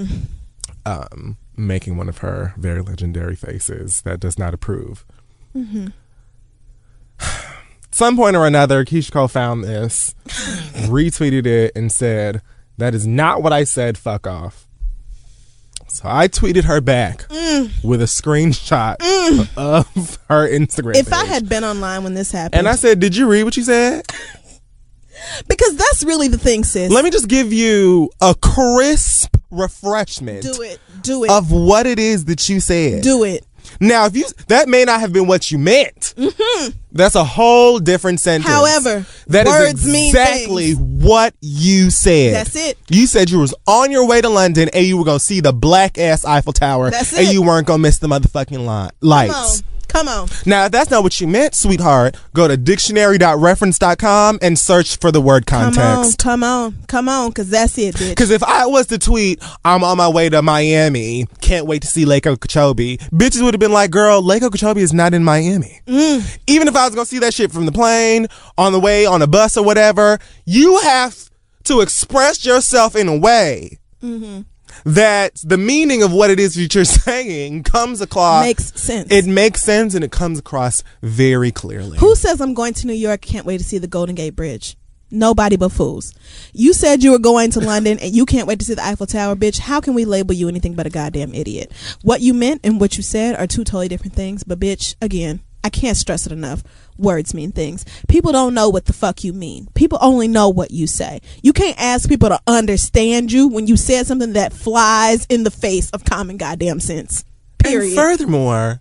making one of her very legendary faces that does not approve. Mm-hmm. At some point or another, Keisha Cole found this, retweeted it, and said, "That is not what I said. Fuck off." So I tweeted her back with a screenshot of her Instagram If page. I had been online when this happened. And I said, did you read what you said? Because that's really the thing, sis. Let me just give you a crisp refreshment. Do it. Of what it is that you said. Do it. Now, that may not have been what you meant. Mm-hmm. That's a whole different sentence. However, that words is mean exactly things. What you said. That's it. You said you was on your way to London and you were going to see the black ass Eiffel Tower. That's it. And you weren't going to miss the motherfucking lights. Come on. Now, if that's not what you meant, sweetheart, go to dictionary.reference.com and search for the word context. Come on, because that's it, bitch. Because if I was to tweet, I'm on my way to Miami, can't wait to see Lake Okeechobee, bitches would have been like, girl, Lake Okeechobee is not in Miami. Even if I was going to see that shit from the plane, on the way, on a bus or whatever, you have to express yourself in a way that the meaning of what it is that you're saying comes across. Makes sense. It makes sense and it comes across very clearly. Who says I'm going to New York, can't wait to see the Golden Gate Bridge? Nobody but fools. You said you were going to London and you can't wait to see the Eiffel Tower, bitch. How can we label you anything but a goddamn idiot? What you meant and what you said are two totally different things. But bitch, again, I can't stress it enough. Words mean things. People don't know what the fuck you mean. People only know what you say. You can't ask people to understand you when you said something that flies in the face of common goddamn sense. Period. And furthermore,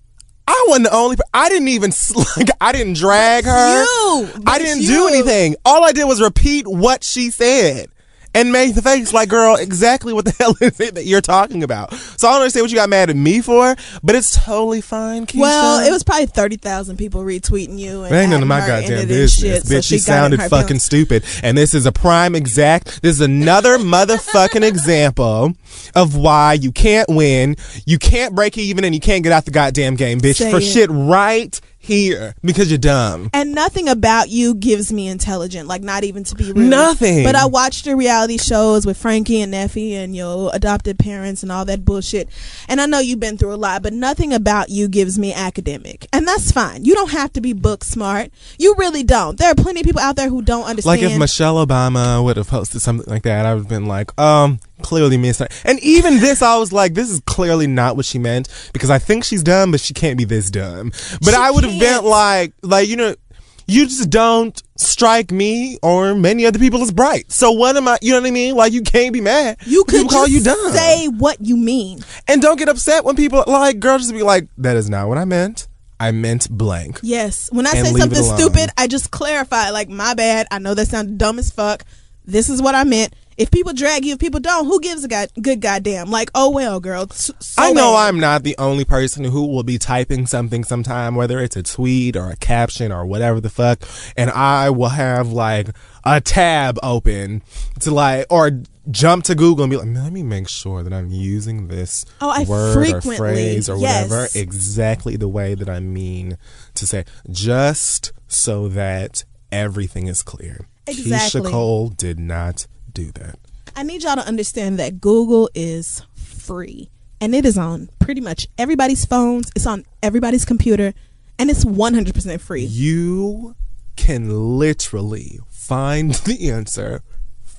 I wasn't the only. I didn't even I didn't drag her. I didn't do anything. All I did was repeat what she said and make the face like, girl, exactly what the hell is it that you're talking about? So I don't understand what you got mad at me for, but it's totally fine, Keisha. Well, it was probably 30,000 people retweeting you. And ain't none of my goddamn business. Shit, bitch, so you sounded fucking stupid. And this is a prime this is another motherfucking example of why you can't win, you can't break even, and you can't get out the goddamn game, bitch. Shit right here because you're dumb. And nothing about you gives me intelligent, like not even to be rude. Nothing. But I watched your reality shows with Frankie and Neffy and your adopted parents and all that bullshit. And I know you've been through a lot, but nothing about you gives me academic. And that's fine. You don't have to be book smart. You really don't. There are plenty of people out there who don't understand. Like if Michelle Obama would have posted something like that, I would have been like, clearly missed her. And even this, I was like, this is clearly not what she meant, because I think she's dumb, but she can't be this dumb. But I would have been like, you know, you just don't strike me or many other people as bright. So what am I, you know what I mean? Like, you can't be mad. You could call you dumb. Say what you mean. And don't get upset when people, like, girls just be like, that is not what I meant. I meant blank. Yes. When I say something stupid, I just clarify, like, my bad. I know that sounded dumb as fuck. This is what I meant. If people drag you, if people don't, who gives a good goddamn? Like, oh well, girl. So I know bad. I'm not the only person who will be typing something sometime, whether it's a tweet or a caption or whatever the fuck, and I will have like a tab open to like, or jump to Google and be like, let me make sure that I'm using this word or phrase or whatever exactly the way that I mean to say, just so that everything is clear. Exactly. Keisha Cole did not do that. I need y'all to understand that Google is free, and it is on pretty much everybody's phones. It's on everybody's computer, and it's 100% free. You can literally find the answer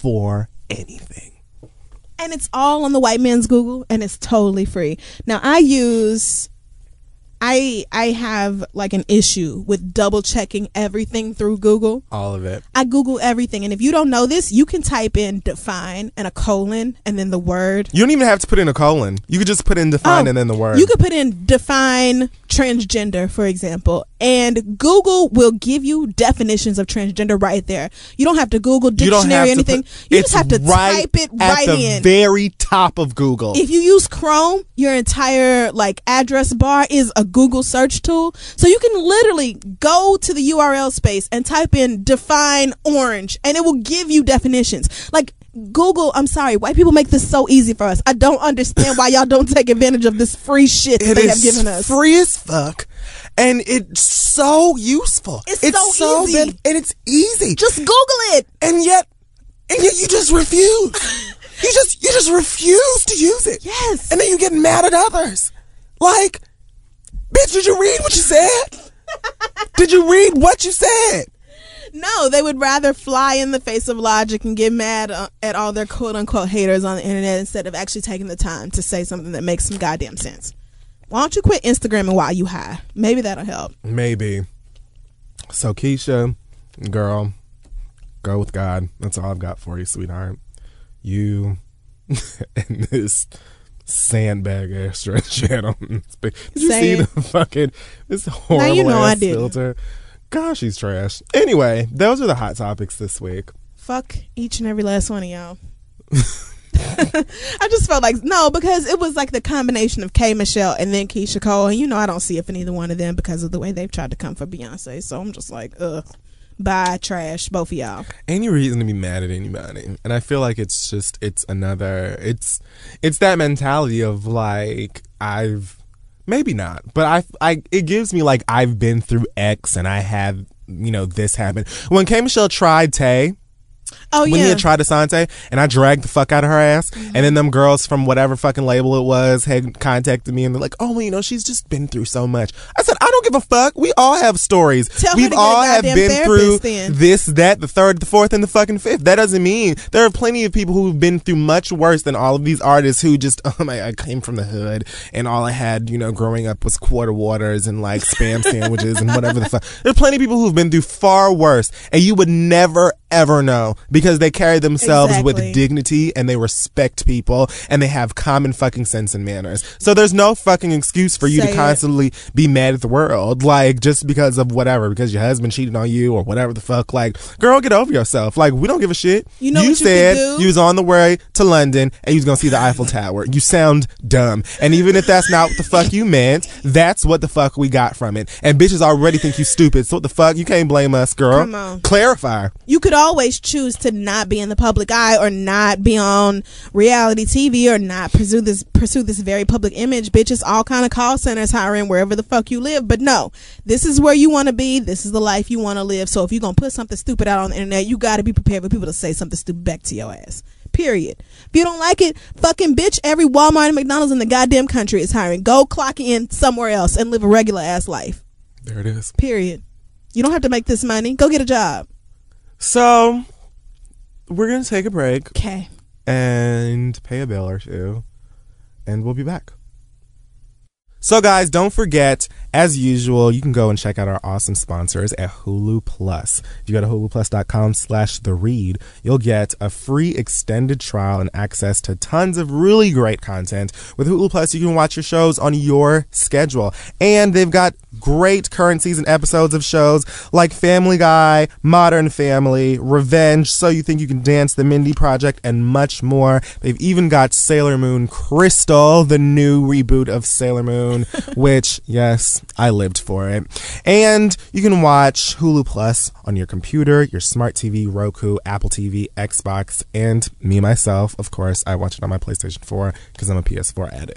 for anything. And it's all on the white man's Google, and it's totally free. Now, I have like an issue with double checking everything through Google. All of it. I Google everything. And if you don't know this, you can type in define and a colon and then the word. You don't even have to put in a colon. You could just put in define and then the word. You could put in define transgender, for example, and Google will give you definitions of transgender right there. You don't have to Google dictionary or anything. You just have to type it right in. At the very top of Google. If you use Chrome, your entire like address bar is a Google search tool. So you can literally go to the URL space and type in define orange and it will give you definitions. Like Google, I'm sorry, white people make this so easy for us. I don't understand why y'all don't take advantage of this free shit that they have given us. It's free as fuck. And it's so useful. It's so easy. And it's easy. Just Google it. And yet you just refuse. You just refuse to use it. Yes. And then you get mad at others. Like, bitch, did you read what you said? Did you read what you said? No, they would rather fly in the face of logic and get mad at all their quote-unquote haters on the internet instead of actually taking the time to say something that makes some goddamn sense. Why don't you quit Instagramming while you high? Maybe that'll help. Maybe. So, Keisha, girl, go with God. That's all I've got for you, sweetheart. You and this sandbag-ass channel. Did you see the fucking, this horrible-ass filter? Gosh, he's trash. Anyway, those are the hot topics this week. Fuck each and every last one of y'all. I just felt like, no, because it was like the combination of K. Michelle and then Keisha Cole. And you know I don't see it for neither one of them because of the way they've tried to come for Beyonce. So I'm just like, ugh. Bye, trash, both of y'all. Any reason to be mad at anybody. And I feel like it's that mentality of like, maybe not, but it gives me like I've been through X and I have, this happen. When K. Michelle tried Tay, when he had tried Asante, and I dragged the fuck out of her ass, and then them girls from whatever fucking label it was had contacted me and they're like, oh, well, she's just been through so much. I said, I don't give a fuck. We all have stories. We've all have been through this, that, the third, the fourth, and the fucking fifth. That doesn't mean there are plenty of people who've been through much worse than all of these artists who just, I came from the hood and all I had, growing up was quarter waters and like Spam sandwiches and whatever the fuck. There are plenty of people who've been through far worse, and you would never ever know because they carry themselves with dignity and they respect people and they have common fucking sense and manners. So there's no fucking excuse for you to constantly be mad at the world, like just because of whatever, because your husband cheated on you or whatever the fuck. Like, girl, get over yourself. Like, we don't give a shit. You said you was on the way to London and you was gonna see the Eiffel Tower. You sound dumb. And even if that's not what the fuck you meant, that's what the fuck we got from it. And bitches already think you stupid. So what the fuck? You can't blame us, girl. Come on. Clarify. You could always choose to not be in the public eye or not be on reality TV or not pursue this very public image. Bitches, all kind of call centers hiring wherever the fuck you live. But no, this is where you want to be. This is the life you want to live. So if you're going to put something stupid out on the internet, you got to be prepared for people to say something stupid back to your ass. Period. If you don't like it, fucking bitch, every Walmart and McDonald's in the goddamn country is hiring. Go clock in somewhere else and live a regular ass life. There it is. Period. You don't have to make this money. Go get a job. So we're going to take a break. Okay. And pay a bill or two. And we'll be back. So guys, don't forget, as usual, you can go and check out our awesome sponsors at Hulu Plus. If you go to huluplus.com/theread, you'll get a free extended trial and access to tons of really great content. With Hulu Plus, you can watch your shows on your schedule. And they've got great current season episodes of shows like Family Guy, Modern Family, Revenge, So You Think You Can Dance, The Mindy Project, and much more. They've even got Sailor Moon Crystal, the new reboot of Sailor Moon, which, yes, I lived for it. And you can watch Hulu Plus on your computer, your smart TV, Roku, Apple TV, Xbox, and me, myself, of course, I watch it on my PlayStation 4 because I'm a PS4 addict.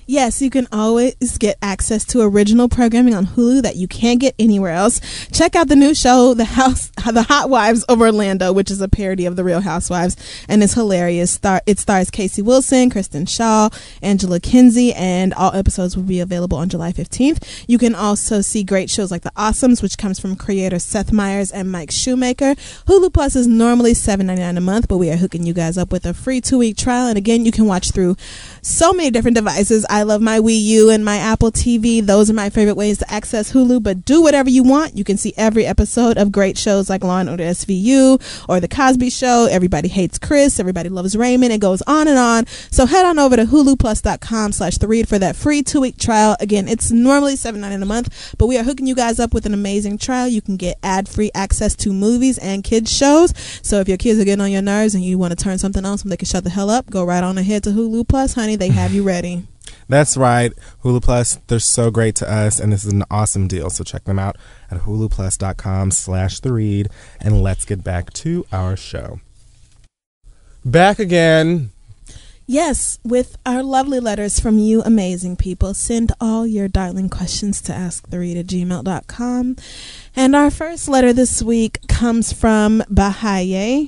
Yes, you can always get access to original programming on Hulu that you can't get anywhere else. Check out the new show, The Hot Wives of Orlando, which is a parody of The Real Housewives, and it's hilarious. It stars Casey Wilson, Kristen Shaw, Angela Kinsey, and all episodes will be available on July 15th. You can also see great shows like The Awesomes, which comes from creators Seth Meyers and Mike Shoemaker. Hulu Plus is normally $7.99 a month, but we are hooking you guys up with a free 2-week trial. And again, you can watch through so many different devices. I love my Wii U and my Apple TV. Those are my favorite ways to access Hulu, but do whatever you want. You can see every episode of great shows like Law & Order SVU or The Cosby Show, Everybody Hates Chris, Everybody Loves Raymond. It goes on and on. So head on over to huluplus.com/theread for that free 2-week trial. Again, it's normally $7.99 a month, but we are hooking you guys up with an amazing trial. You can get ad-free access to movies and kids shows. So if your kids are getting on your nerves and you want to turn something on so they can shut the hell up, go right on ahead to Hulu Plus, honey. They have you ready. That's right. Hulu Plus, they're so great to us, and this is an awesome deal. So check them out at huluplus.com/theread, and let's get back to our show. Back again. Yes, with our lovely letters from you amazing people. Send all your darling questions to asktheread@gmail.com. And our first letter this week comes from Bahaya.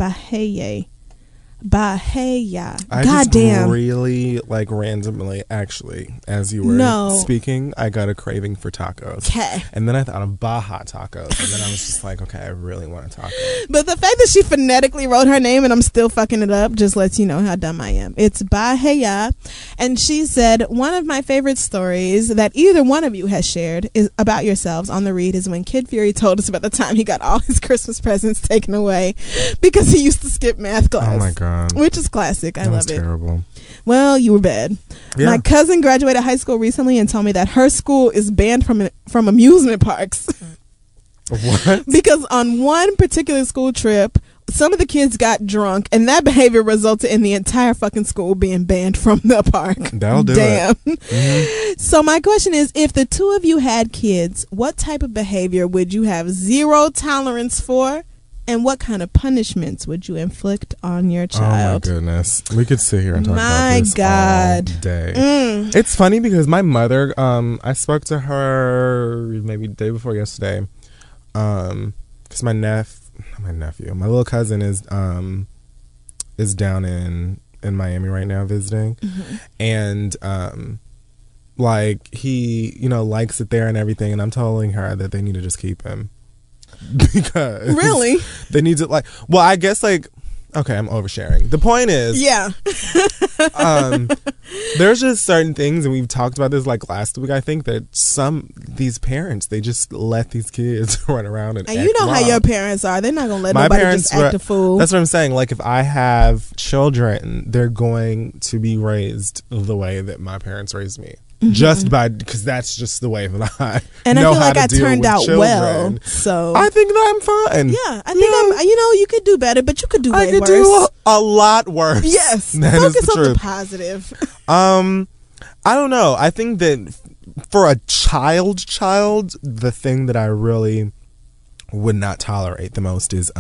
Goddamn. Really, like, randomly, actually, as you were speaking, I got a craving for tacos. Okay. And then I thought of Baja tacos. And then I was just like, okay, I really want a taco. But the fact that she phonetically wrote her name and I'm still fucking it up just lets you know how dumb I am. It's Bahaya. And she said, one of my favorite stories that either one of you has shared is about yourselves on the read is when Kid Fury told us about the time he got all his Christmas presents taken away because he used to skip math class. Oh my God. Which is classic. I love it. Terrible. Well, you were bad. Yeah. My cousin graduated high school recently and told me that her school is banned from amusement parks. What? Because on one particular school trip, some of the kids got drunk, and that behavior resulted in the entire fucking school being banned from the park. That'll do it. Mm-hmm. So my question is, if the two of you had kids, what type of behavior would you have zero tolerance for? And what kind of punishments would you inflict on your child? Oh my goodness. We could sit here and talk about this all day. It's funny because my mother, I spoke to her maybe the day before yesterday. Because my little cousin is down in Miami right now visiting. Mm-hmm. And like he, likes it there and everything, and I'm telling her that they need to just keep him. Because really they need to I guess okay, I'm oversharing. The point is, there's just certain things, and we've talked about this last week, I think, that these parents, they just let these kids run around and you know how your parents are. They're not gonna let nobody just act a fool. That's what I'm saying. If I have children, they're going to be raised the way that my parents raised me. Mm-hmm. Because that's just the way that I and know I feel how like to I deal turned with out children. well, so I think that I'm fine. Yeah, I think you could do better, but you could do way worse. I could do a lot worse. Yes, focus on the positive. I don't know. I think that for a child, the thing that I really would not tolerate the most is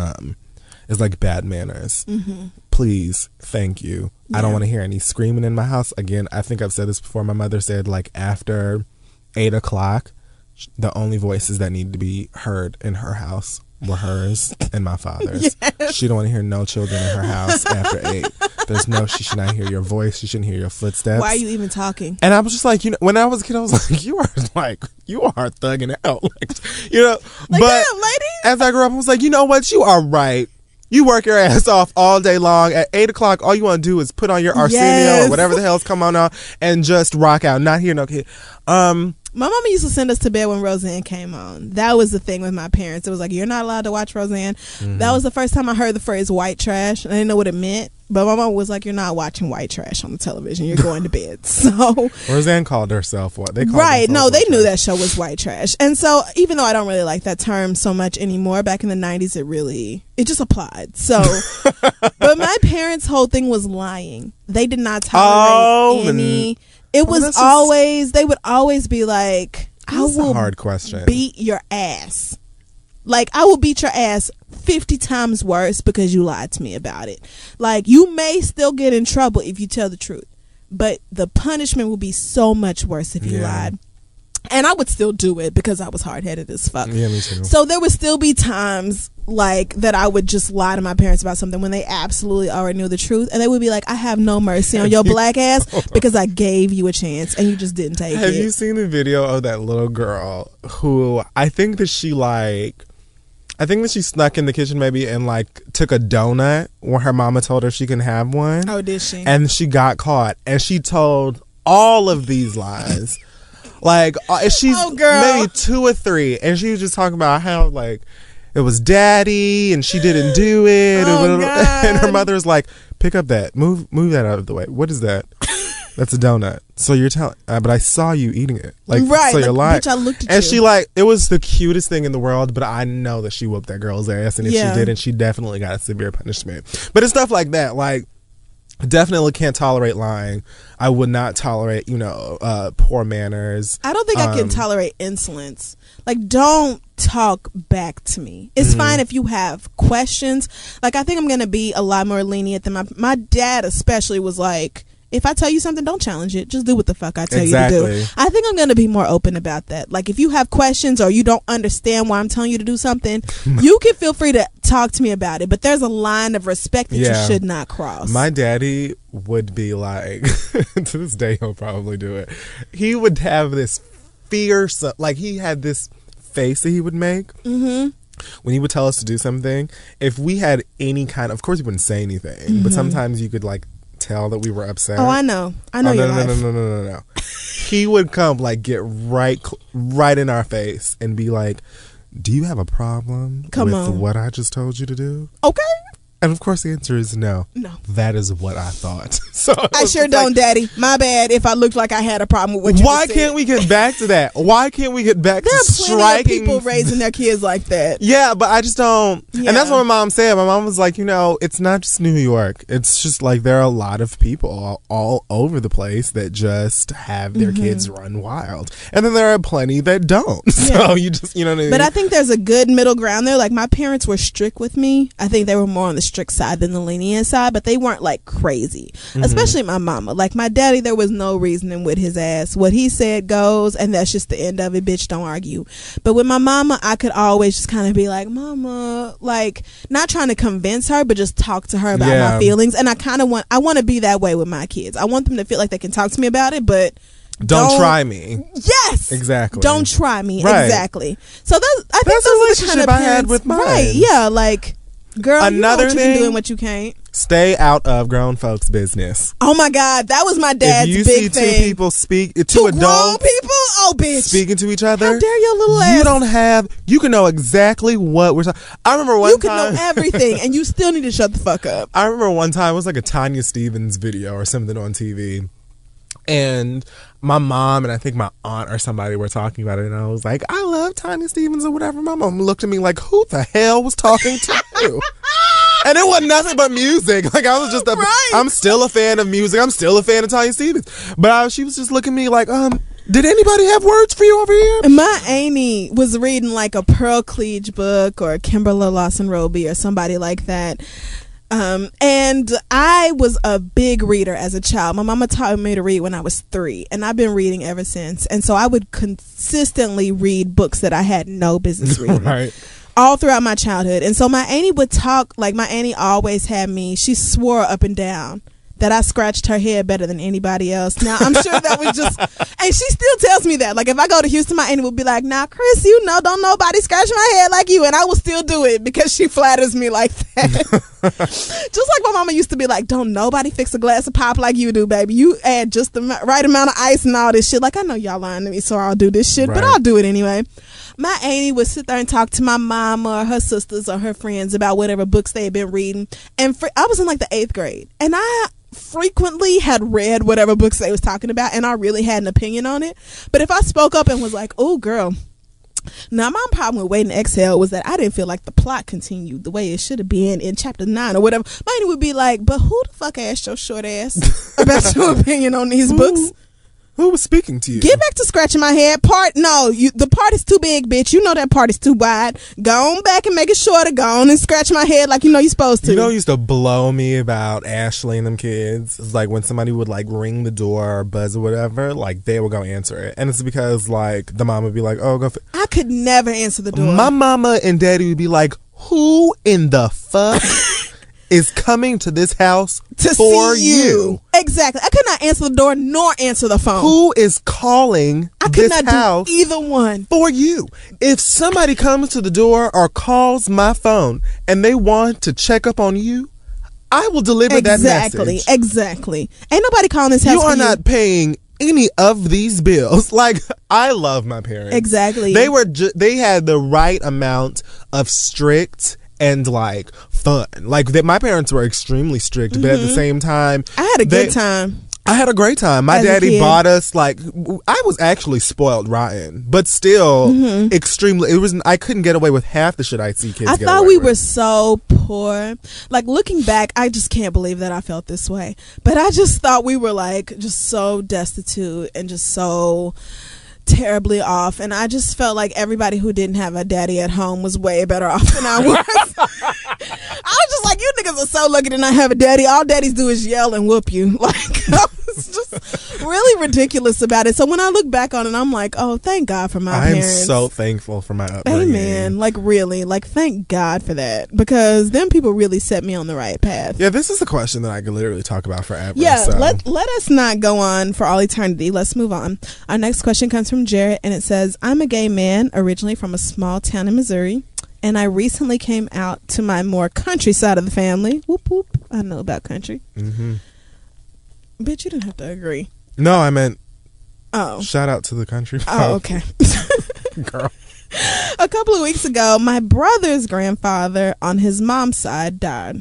bad manners. Mm-hmm. Please, thank you. Yeah. I don't want to hear any screaming in my house. Again, I think I've said this before. My mother said after 8 o'clock, the only voices that need to be heard in her house were hers and my father's. Yes. She don't want to hear no children in her house after 8. She should not hear your voice. She shouldn't hear your footsteps. Why are you even talking? And I was just when I was a kid, I was like, you are thugging out. But damn, lady. As I grew up, I was like, you know what? You are right. You work your ass off all day long. At 8 o'clock, all you want to do is put on your Arsenio or whatever the hell's come on and just rock out. Not hear no kid. My mama used to send us to bed when Roseanne came on. That was the thing with my parents. It was you're not allowed to watch Roseanne. Mm-hmm. That was the first time I heard the phrase white trash. I didn't know what it meant. But my mom was like, you're not watching white trash on the television. You're going to bed. So Roseanne called herself what? They called right. No, they knew that show was white trash. And so even though I don't really like that term so much anymore, back in the 90s, it just applied. So, but my parents' whole thing was lying. They did not tolerate any. It was always, they would always be like, I will a hard question. Beat your ass. I will beat your ass 50 times worse because you lied to me about it. You may still get in trouble if you tell the truth, but the punishment will be so much worse if you lied. And I would still do it because I was hard-headed as fuck. Yeah, me too. So there would still be times like that I would just lie to my parents about something when they absolutely already knew the truth, and they would be like, I have no mercy on your black ass because I gave you a chance and you just didn't take it. Have you seen the video of that little girl who I think that she snuck in the kitchen maybe and like took a donut when her mama told her she can have one? Oh, did she? And she got caught and she told all of these lies. Like she's maybe 2 or 3, and she was just talking about how like it was daddy and she didn't do it. And her mother was like, pick up that, move that out of the way. What is that? That's a donut. So you're telling, but I saw you eating it. Like, right, so you're lying. Bitch, I looked at and you. she like, it was the cutest thing in the world, but I know that she whooped that girl's ass, and if she didn't, she definitely got a severe punishment. But it's stuff like that, like, definitely can't tolerate lying. I would not tolerate, poor manners. I don't think I can tolerate insolence. Like, don't talk back to me. It's fine if you have questions. Like, I think I'm going to be a lot more lenient than my dad especially was like, if I tell you something, don't challenge it. Just do what the fuck I tell you to do. I think I'm going to be more open about that. Like, if you have questions or you don't understand why I'm telling you to do something, you can feel free to talk to me about it. But there's a line of respect that you should not cross. My daddy would be like, to this day he'll probably do it. He would have this fierce, like he had this face that he would make. When he would tell us to do something. If we had any kind of course he wouldn't say anything, but sometimes you could like tell that we were upset. Oh, I know your life. No. He would come like get right in our face and be like, do you have a problem with what I just told you to do? Okay. And of course the answer is no. No. That is what I thought. So I sure don't, Daddy. My bad if I looked like I had a problem with what you Why can't we get back to that? Why can't we get back to striking? There are plenty of people raising their kids like that. Yeah, but I just don't. Yeah. And that's what my mom said. My mom was like, it's not just New York. It's just like there are a lot of people all over the place that just have their kids run wild. And then there are plenty that don't. Yeah. So you just, you know what I mean? But I think there's a good middle ground there. Like my parents were strict with me. I think they were more on the strict side than the lenient side, but they weren't like crazy. Especially my mama. Like my daddy, there was no reasoning with his ass. What he said goes, and that's just the end of it. Bitch, don't argue. But with my mama, I could always just kind of be like, Mama, like not trying to convince her, but just talk to her about my feelings. And I want to be that way with my kids. I want them to feel like they can talk to me about it, but don't try me. Yes, exactly. Don't try me. Right. Exactly. So I think that's the relationship I had with mine. Right? Yeah, like. Girl, another you can do and what you can't. Stay out of grown folks' business. Oh my God, that was my dad's big thing. If you see two people speak, two adults, grown people, oh bitch, speaking to each other, how dare your little ass? You can know exactly what we're talking. I remember one time. You can know everything, and you still need to shut the fuck up. I remember one time it was like a Tanya Stevens video or something on TV. And my mom and I think my aunt or somebody were talking about it, and I was like, I love Tanya Stevens or whatever. My mom looked at me like, who the hell was talking to you? And it wasn't nothing but music. Like I was just I'm still a fan of music. I'm still a fan of Tanya Stevens. But she was just looking at me like, did anybody have words for you over here? And my auntie was reading like a Pearl Cleage book or Kimberly Lawson Roby or somebody like that. And I was a big reader as a child. My mama taught me to read when I was 3, and I've been reading ever since. And so I would consistently read books that I had no business reading. Right. All throughout my childhood. And so my auntie would talk, like my auntie always had me, she swore up and down that I scratched her head better than anybody else. Now, I'm sure that was just, and she still tells me that. Like, if I go to Houston, my auntie will be like, nah, Chris, don't nobody scratch my head like you. And I will still do it because she flatters me like that. Just like my mama used to be like, don't nobody fix a glass of pop like you do, baby. You add just the right amount of ice and all this shit. Like, I know y'all lying to me, so I'll do this shit, but I'll do it anyway. My auntie would sit there and talk to my mama or her sisters or her friends about whatever books they had been reading. And I was in like the 8th grade. And I frequently had read whatever books they was talking about, and I really had an opinion on it. But if I spoke up and was like, oh, girl. Now, my problem with Wait and Exhale was that I didn't feel like the plot continued the way it should have been in chapter 9 or whatever. My auntie would be like, but who the fuck asked your short ass about your opinion on these books? Who was speaking to you? Get back to scratching my head. The part is too big, bitch. You know that part is too wide. Go on back and make it shorter. Go on and scratch my head like you know you're supposed to. You know what used to blow me about Ashley and them kids? It's like when somebody would like ring the door or buzz or whatever, like they would go answer it. And it's because like the mom would be like, oh, go. I could never answer the door. My mama and daddy would be like, who in the fuck is coming to this house for you? Exactly. I could not answer the door nor answer the phone. Who is calling this house do either one for you? If somebody comes to the door or calls my phone and they want to check up on you, I will deliver that message. Exactly. Ain't nobody calling this house for you. You are not paying any of these bills. Like, I love my parents. Exactly. They had the right amount of strict and like fun. Like my parents were extremely strict, but at the same time, I had a good time. I had a great time. My daddy bought us, like, I was actually spoiled rotten, but still extremely. I couldn't get away with half the shit I see kids. I thought we were so poor. Like, looking back, I just can't believe that I felt this way. But I just thought we were like just so destitute and just so terribly off, and I just felt like everybody who didn't have a daddy at home was way better off than I was. I was just like, you niggas are so lucky to not have a daddy. All daddies do is yell and whoop you. Like, I was just really ridiculous about it. So when I look back on it, I'm like, oh, thank God for my parents. I'm so thankful for my upbringing. Amen. Like, really, like, thank God for that, because them people really set me on the right path. Yeah, this is a question that I could literally talk about forever. Yeah, so let us not go on for all eternity. Let's move on. Our next question comes from Jared, and it says, I'm a gay man originally from a small town in Missouri, and I recently came out to my more country side of the family. Whoop whoop. I know about country. Bitch, you didn't have to agree. No, I meant shout out to the country. Oh, okay. Girl. A couple of weeks ago, my brother's grandfather on his mom's side died.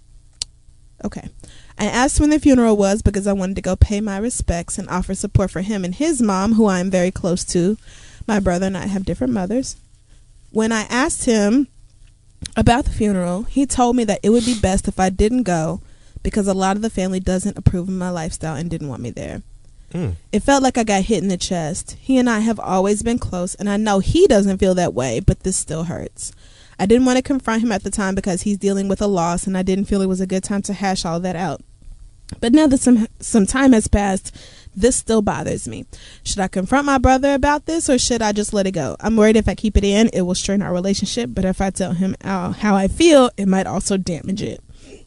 Okay. I asked when the funeral was because I wanted to go pay my respects and offer support for him and his mom, who I am very close to. My brother and I have different mothers. When I asked him about the funeral, he told me that it would be best if I didn't go because a lot of the family doesn't approve of my lifestyle and didn't want me there. It felt like I got hit in the chest. He and I have always been close, and I know he doesn't feel that way, but this still hurts. I didn't want to confront him at the time because he's dealing with a loss, and I didn't feel it was a good time to hash all that out. But now that some time has passed, this still bothers me. Should I confront my brother about this, or should I just let it go? I'm worried if I keep it in, it will strain our relationship, but if I tell him how I feel, it might also damage it.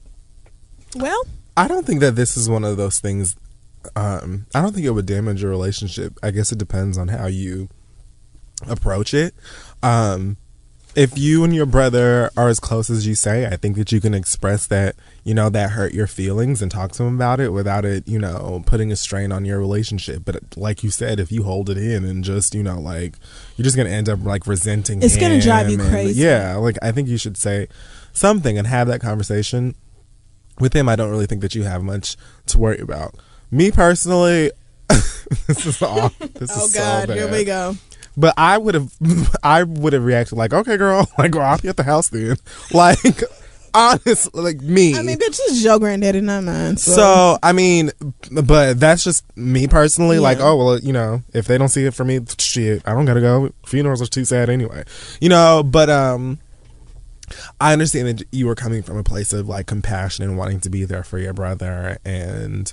Well, I don't think that this is one of those things. I don't think it would damage your relationship. I guess it depends on how you approach it. If you and your brother are as close as you say, I think that you can express that, that hurt your feelings and talk to him about it without it, putting a strain on your relationship. But like you said, if you hold it in and just, like, you're just going to end up like resenting it's going to drive you crazy. Yeah. Like, I think you should say something and have that conversation with him. I don't really think that you have much to worry about. Me personally, this is God, so bad. Here we go. But I would have reacted like, okay, girl, like, I'll be at the house then. Like, honestly, like me. I mean, bitch, this is your granddaddy, not mine. So, I mean, but that's just me personally. Yeah. Like, oh, well, if they don't see it for me, shit, I don't gotta go. Funerals are too sad anyway. But I understand that you were coming from a place of like compassion and wanting to be there for your brother, and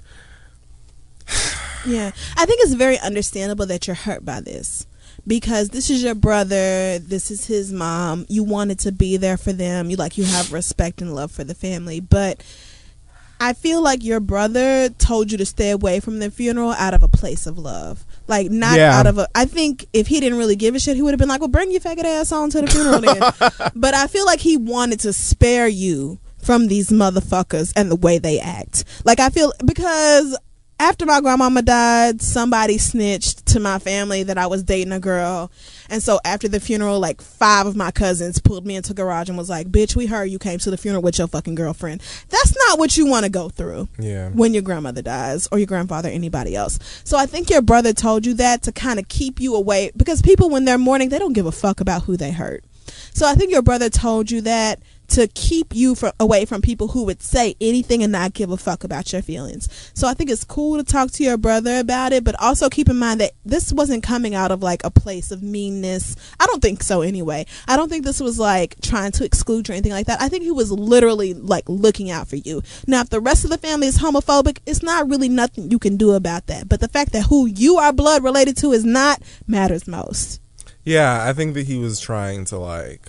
yeah, I think it's very understandable that you're hurt by this. Because this is your brother, this is his mom. You wanted to be there for them. You have respect and love for the family. But I feel like your brother told you to stay away from the funeral out of a place of love. Like, not out of I think if he didn't really give a shit, he would have been like, well, bring your faggot ass on to the funeral then. But I feel like he wanted to spare you from these motherfuckers and the way they act. Like, I feel, because after my grandmama died, somebody snitched to my family that I was dating a girl. And so after the funeral, like 5 of my cousins pulled me into the garage and was like, bitch, we heard you came to the funeral with your fucking girlfriend. That's not what you want to go through when your grandmother dies, or your grandfather, or anybody else. So I think your brother told you that to kind of keep you away, because people, when they're mourning, they don't give a fuck about who they hurt. So I think your brother told you that to keep you away from people who would say anything and not give a fuck about your feelings. So I think it's cool to talk to your brother about it, but also keep in mind that this wasn't coming out of like a place of meanness. I don't think so anyway. I don't think this was like trying to exclude you or anything like that. I think he was literally like looking out for you. Now, if the rest of the family is homophobic, it's not really nothing you can do about that. But the fact that who you are blood related to is not matters most. Yeah, I think that he was trying to like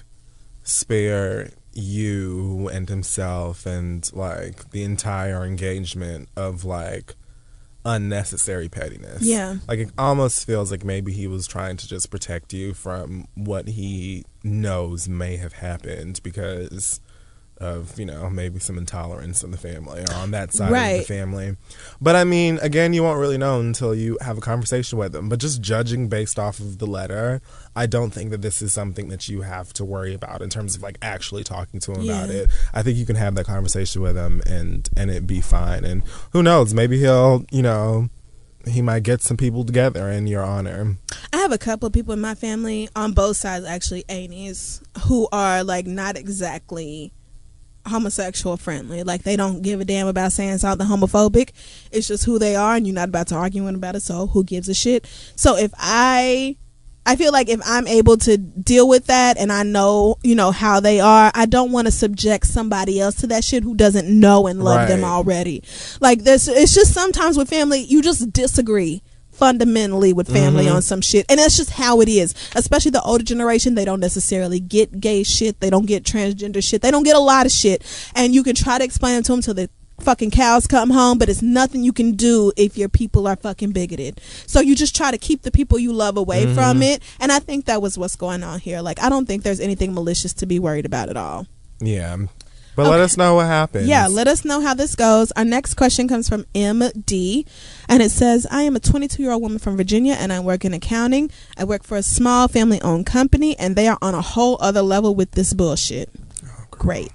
spare you and himself and like the entire engagement of like unnecessary pettiness. Yeah. Like it almost feels like maybe he was trying to just protect you from what he knows may have happened because of, you know, maybe some intolerance in the family or on that side of the family. But I mean, again, you won't really know until you have a conversation with them. But just judging based off of the letter, I don't think that this is something that you have to worry about in terms of like actually talking to him about it. I think you can have that conversation with him and it be fine. And who knows, maybe he'll, you know, he might get some people together in your honor. I have a couple of people in my family on both sides, actually, Aanies, who are like not exactly homosexual friendly. Like they don't give a damn about saying something homophobic. It's just who they are, and you're not about to argue about it, so who gives a shit? So if I feel like if I'm able to deal with that and I know, you know, how they are, I don't want to subject somebody else to that shit who doesn't know and love them already. Like this, it's just sometimes with family you just disagree fundamentally with family on some shit, and that's just how it is. Especially the older generation, they don't necessarily get gay shit, they don't get transgender shit, they don't get a lot of shit, and you can try to explain it to them till the fucking cows come home, but it's nothing you can do if your people are fucking bigoted. So you just try to keep the people you love away from it, and I think that was what's going on here. Like I don't think there's anything malicious to be worried about at all. Yeah. But let us know what happens. Yeah, let us know how this goes. Our next question comes from MD, and it says, I am a 22-year-old woman from Virginia, and I work in accounting. I work for a small family-owned company, and they are on a whole other level with this bullshit. Great.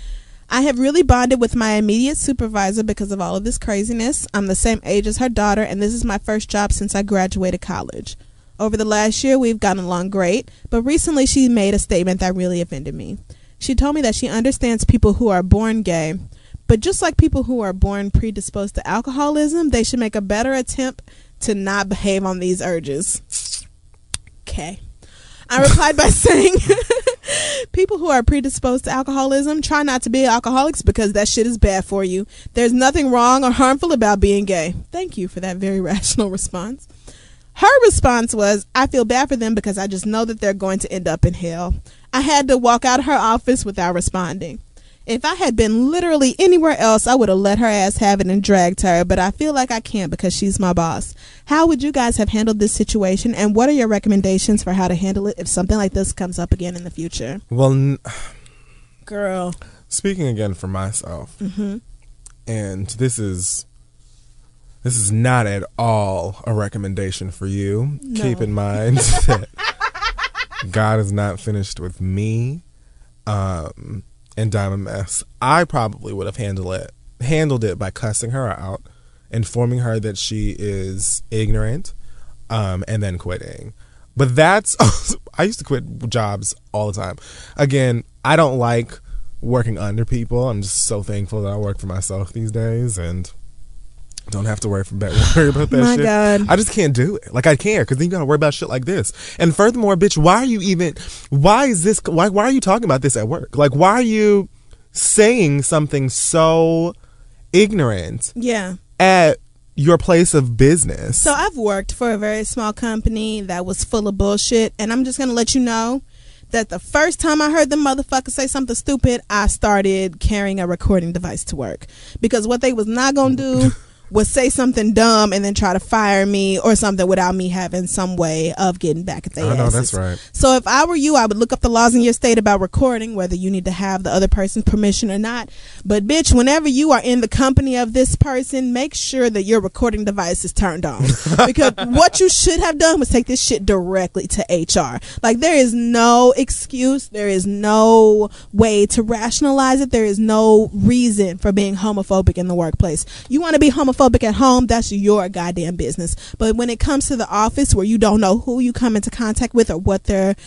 I have really bonded with my immediate supervisor because of all of this craziness. I'm the same age as her daughter, and this is my first job since I graduated college. Over the last year, we've gotten along great, but recently she made a statement that really offended me. She told me that she understands people who are born gay, but just like people who are born predisposed to alcoholism, they should make a better attempt to not behave on these urges. Okay. I replied by saying, people who are predisposed to alcoholism, try not to be alcoholics because that shit is bad for you. There's nothing wrong or harmful about being gay. Thank you for that very rational response. Her response was, I feel bad for them because I just know that they're going to end up in hell. I had to walk out of her office without responding. If I had been literally anywhere else, I would have let her ass have it and dragged her, but I feel like I can't because she's my boss. How would you guys have handled this situation, and what are your recommendations for how to handle it if something like this comes up again in the future? Well, girl. Speaking again for myself, and this is not at all a recommendation for you. No. Keep in mind that God is not finished with me and I'm a mess. I probably would have handled it by cussing her out, informing her that she is ignorant, and then quitting. But that's I used to quit jobs all the time. Again, I don't like working under people. I'm just so thankful that I work for myself these days and don't have to worry about that My shit. God. I just can't do it. Like I can't, because then you gotta worry about shit like this. And furthermore, bitch, why are you talking about this at work? Like, why are you saying something so ignorant at your place of business? So I've worked for a very small company that was full of bullshit, and I'm just gonna let you know that the first time I heard the motherfucker say something stupid, I started carrying a recording device to work, because what they was not gonna do was say something dumb and then try to fire me or something without me having some way of getting back at their asses. I know, that's right. So if I were you, I would look up the laws in your state about recording, whether you need to have the other person's permission or not. But bitch, whenever you are in the company of this person, make sure that your recording device is turned on. Because what you should have done was take this shit directly to HR. Like, there is no excuse. There is no way to rationalize it. There is no reason for being homophobic in the workplace. You want to be homophobic at home, that's your goddamn business. But when it comes to the office, where you don't know who you come into contact with or what their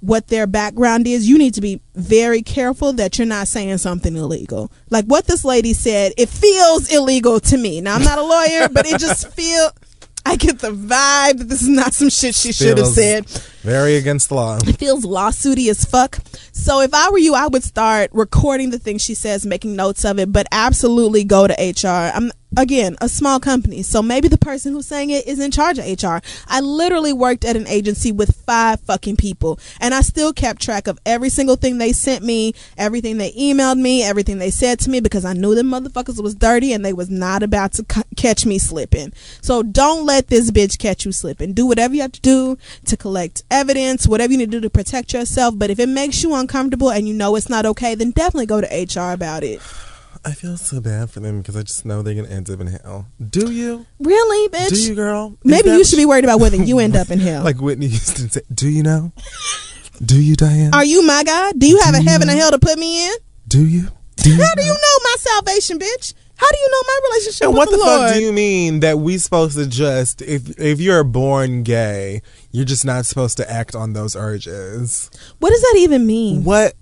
what their background is, you need to be very careful that you're not saying something illegal. Like what this lady said, it feels illegal to me. Now, I'm not a lawyer, but it just I get the vibe that this is not some shit she should have said. Very against the law. It feels lawsuity as fuck. So if I were you, I would start recording the things she says, making notes of it, but absolutely go to HR. I'm, again, a small company, so maybe the person who's saying it is in charge of HR. I literally worked at an agency with 5 fucking people, and I still kept track of every single thing they sent me, everything they emailed me, everything they said to me, because I knew them motherfuckers was dirty and they was not about to catch me slipping. So don't let this bitch catch you slipping. Do whatever you have to do to collect evidence, whatever you need to do to protect yourself, but if it makes you uncomfortable and you know it's not okay, then definitely go to HR about it. I feel so bad for them because I just know they're going to end up in hell. Do you? Really, bitch? Do you, girl? Maybe you should be worried about whether you end up in hell. Like Whitney Houston said, do you know? Do you, Diane? Are you my God? Do you have a heaven or hell to put me in? Do you? How do you know my salvation, bitch? How do you know my relationship with the Lord? What the fuck do you mean that we supposed to just, if you're born gay, you're just not supposed to act on those urges? What does that even mean? What?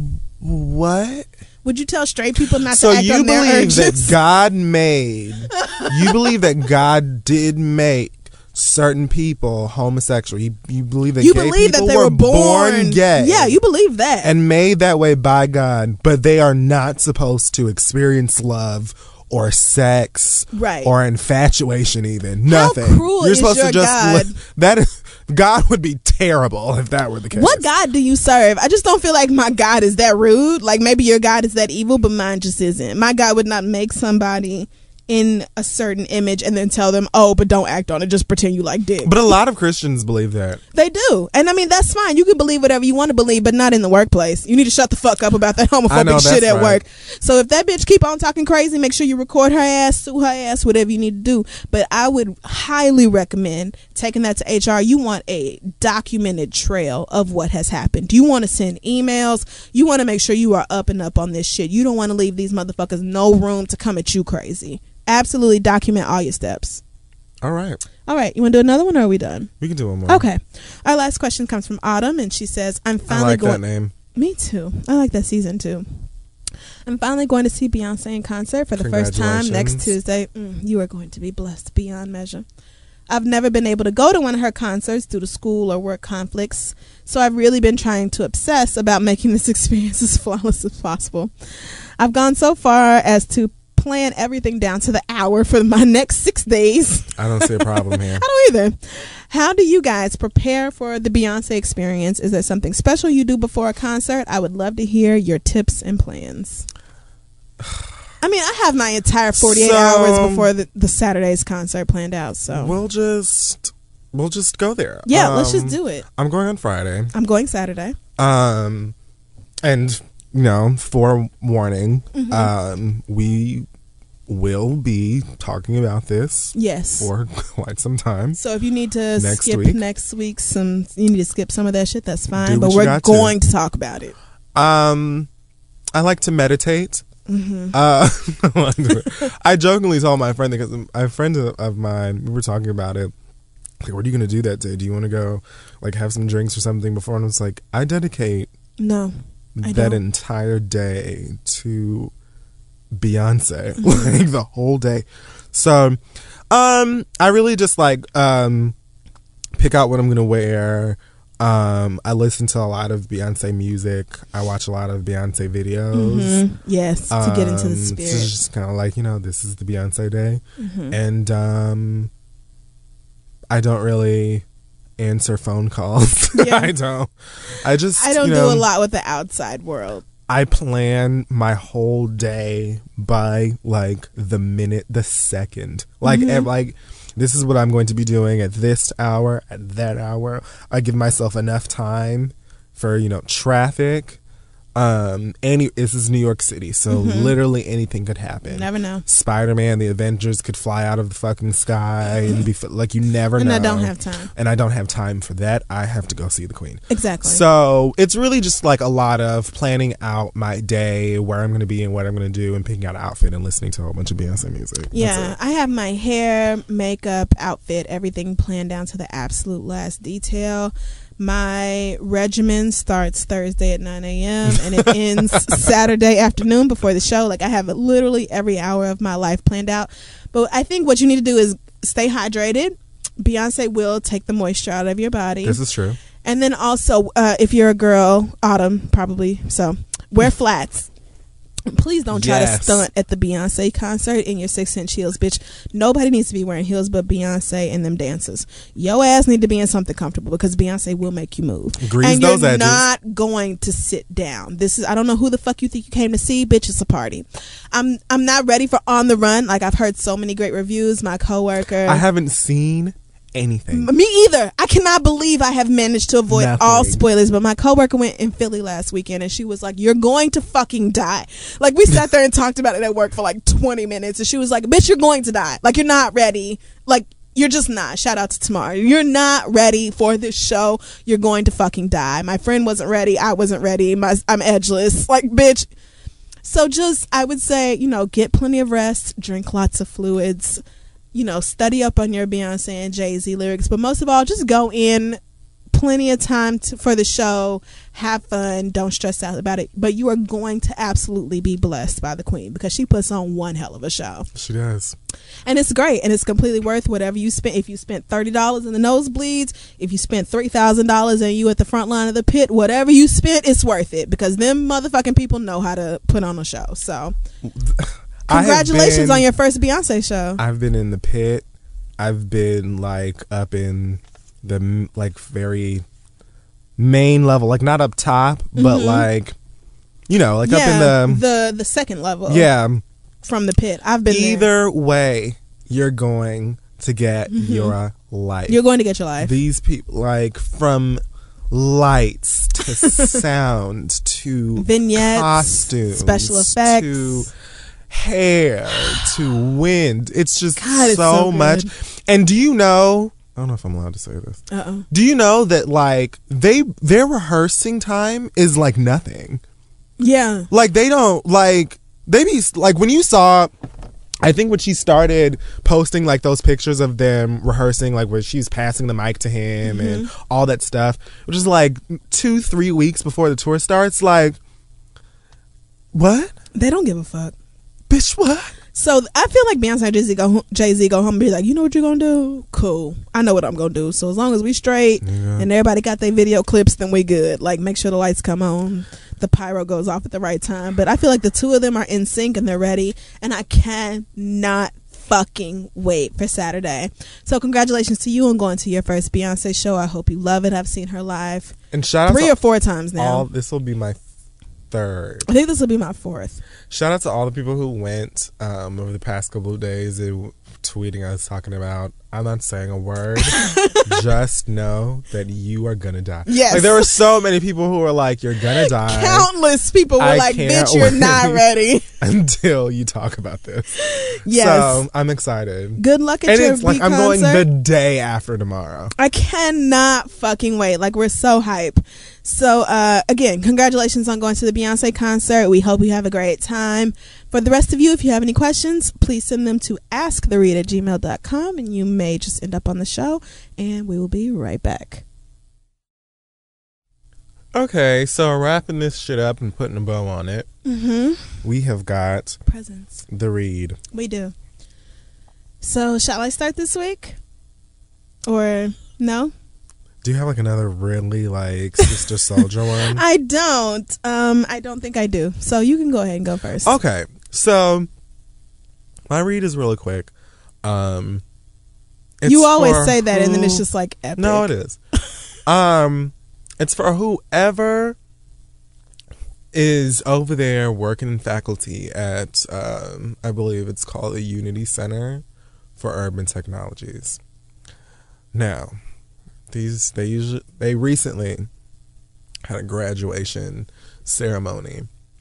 Would you tell straight people not to act on their urges? So you believe that God made, you believe that God did make certain people homosexual. You believe that gay people were born gay. Yeah, you believe that. And made that way by God, but they are not supposed to experience love or sex, right, or infatuation even. Nothing. How cruel You're supposed to just God? God would be terrible if that were the case. What God do you serve? I just don't feel like my God is that rude. Like maybe your God is that evil, but mine just isn't. My God would not make somebody in a certain image and then tell them, oh, but don't act on it, just pretend you like dick. But a lot of Christians believe that. They do. And I mean, that's fine. You can believe whatever you want to believe, but not in the workplace. You need to shut the fuck up about that homophobic shit at work. So if that bitch keep on talking crazy, make sure you record her ass, sue her ass, whatever you need to do. But I would highly recommend taking that to HR. You want a documented trail of what has happened. You want to send emails. You want to make sure you are up and up on this shit. You don't want to leave these motherfuckers no room to come at you crazy. Absolutely document all your steps. All right. You want to do another one or are we done? We can do one more. Okay. Our last question comes from Autumn and she says, I'm finally that name. Me too. I like that season too. I'm finally going to see Beyonce in concert for the first time next Tuesday. You are going to be blessed beyond measure. I've never been able to go to one of her concerts due to school or work conflicts, so I've really been trying to obsess about making this experience as flawless as possible. I've gone so far as to plan everything down to the hour for my next 6 days. I don't see a problem here. I don't either. How do you guys prepare for the Beyonce experience? Is there something special you do before a concert? I would love to hear your tips and plans. I mean, I have my entire 48 hours before the Saturday's concert planned out, so we'll just go there. Yeah, let's just do it. I'm going on Friday. I'm going Saturday. And forewarning, we will be talking about this for quite some time. So if you need to skip next week, you need to skip some of that shit, that's fine. But we're going to talk about it. I like to meditate. I jokingly told my friend, because a friend of mine, we were talking about it, like, what are you going to do that day? Do you want to go like have some drinks or something before? And I was like, I dedicate that entire day to Beyonce, like the whole day. So I really just like pick out what I'm gonna wear. I listen to a lot of Beyonce music. I watch a lot of Beyonce videos. Yes, to get into the spirit. So it's just kind of like, this is the Beyonce day. And I don't really answer phone calls. I don't do a lot with the outside world. I plan my whole day by like the minute, the second. Like this is what I'm going to be doing at this hour, at that hour. I give myself enough time for, traffic. This is New York City, so literally anything could happen. You never know. Spider-Man, the Avengers could fly out of the fucking sky and be like, you never know. And I don't have time. And I don't have time for that. I have to go see the Queen. Exactly. So it's really just like a lot of planning out my day, where I'm going to be and what I'm going to do, and picking out an outfit and listening to a whole bunch of Beyonce music. Yeah, I have my hair, makeup, outfit, everything planned down to the absolute last detail. My regimen starts Thursday at 9 a.m. and it ends Saturday afternoon before the show. Like, I have literally every hour of my life planned out. But I think what you need to do is stay hydrated. Beyonce will take the moisture out of your body. This is true. And then also, if you're a girl, Autumn probably, so wear flats. Please don't try to stunt at the Beyonce concert in your 6-inch heels, bitch. Nobody needs to be wearing heels but Beyonce and them dancers. Your ass need to be in something comfortable because Beyonce will make you move. And you're not going to sit down. This is, I don't know who the fuck you think you came to see, bitch. It's a party. I'm not ready for On the Run. Like, I've heard so many great reviews. My coworker, I haven't seen anything. Me either. I cannot believe I have managed to avoid all spoilers, but my coworker went in Philly last weekend and she was like, you're going to fucking die. Like, we sat there and talked about it at work for like 20 minutes and she was like, bitch, you're going to die. Like, you're not ready. Like, you're just not. Shout out to Tamar. You're not ready for this show. You're going to fucking die. My friend wasn't ready. I wasn't ready. I'm edgeless. Like, bitch. So just, I would say, you know, get plenty of rest, drink lots of fluids, you know, study up on your Beyonce and Jay-Z lyrics, but most of all, just go in plenty of time for the show, have fun, don't stress out about it, but you are going to absolutely be blessed by the queen because she puts on one hell of a show. She does. And it's great, and it's completely worth whatever you spent. If you spent $30 in the nosebleeds, if you spent $3,000 and you at the front line of the pit, whatever you spent, it's worth it because them motherfucking people know how to put on a show. So congratulations on your first Beyonce show. I've been in the pit. I've been like up in the like very main level, like not up top, but like, you know, like up in the second level. Yeah, from the pit. I've been either way. You're going to get your life. You're going to get your life. These people, like from lights to sound to vignettes, costumes, special effects, to hair, to wind. It's just God, so much. And do you know, I don't know if I'm allowed to say this. Do you know that like their rehearsing time is like nothing? Yeah. Like they don't like, they be like, when you saw, I think when she started posting like those pictures of them rehearsing, like where she's passing the mic to him and all that stuff, which is like 2-3 weeks before the tour starts. Like, what? They don't give a fuck. Bitch, what? So I feel like Beyonce and Jay-Z go home and be like, you know what you're gonna do? Cool. I know what I'm gonna do. So as long as we straight and everybody got their video clips, then we good. Like, make sure the lights come on, the pyro goes off at the right time. But I feel like the two of them are in sync and they're ready, and I cannot fucking wait for Saturday. So congratulations to you on going to your first Beyonce show. I hope you love it. I've seen her live and shout out 3 or 4 times now. This will be my 3rd. I think this will be my 4th. Shout out to all the people who went over the past couple of days and tweeting us talking about, I'm not saying a word, just know that you are gonna die. Yes. Like, there were so many people who were like, you're gonna die. Countless people were like, bitch, you're not ready until you talk about this. Yes. So I'm excited. Good luck at your like, I'm going the day after tomorrow. I cannot fucking wait. Like, we're so hype. So again, congratulations on going to the Beyonce concert. We hope you have a great time. For the rest of you, if you have any questions, please send them to asktheread@gmail.com and you may just end up on the show, and we will be right back. Okay, so wrapping this shit up and putting a bow on it, we have got presents. The read. We do. So shall I start this week? Or no? Do you have like another really like Sister Souljah one? I don't. I don't think I do. So you can go ahead and go first. Okay. So my read is really quick. You always say that and then it's just like epic. No, it is. It's for whoever is over there working in faculty at I believe it's called the Unity Center for Urban Technologies. Now, they recently had a graduation ceremony.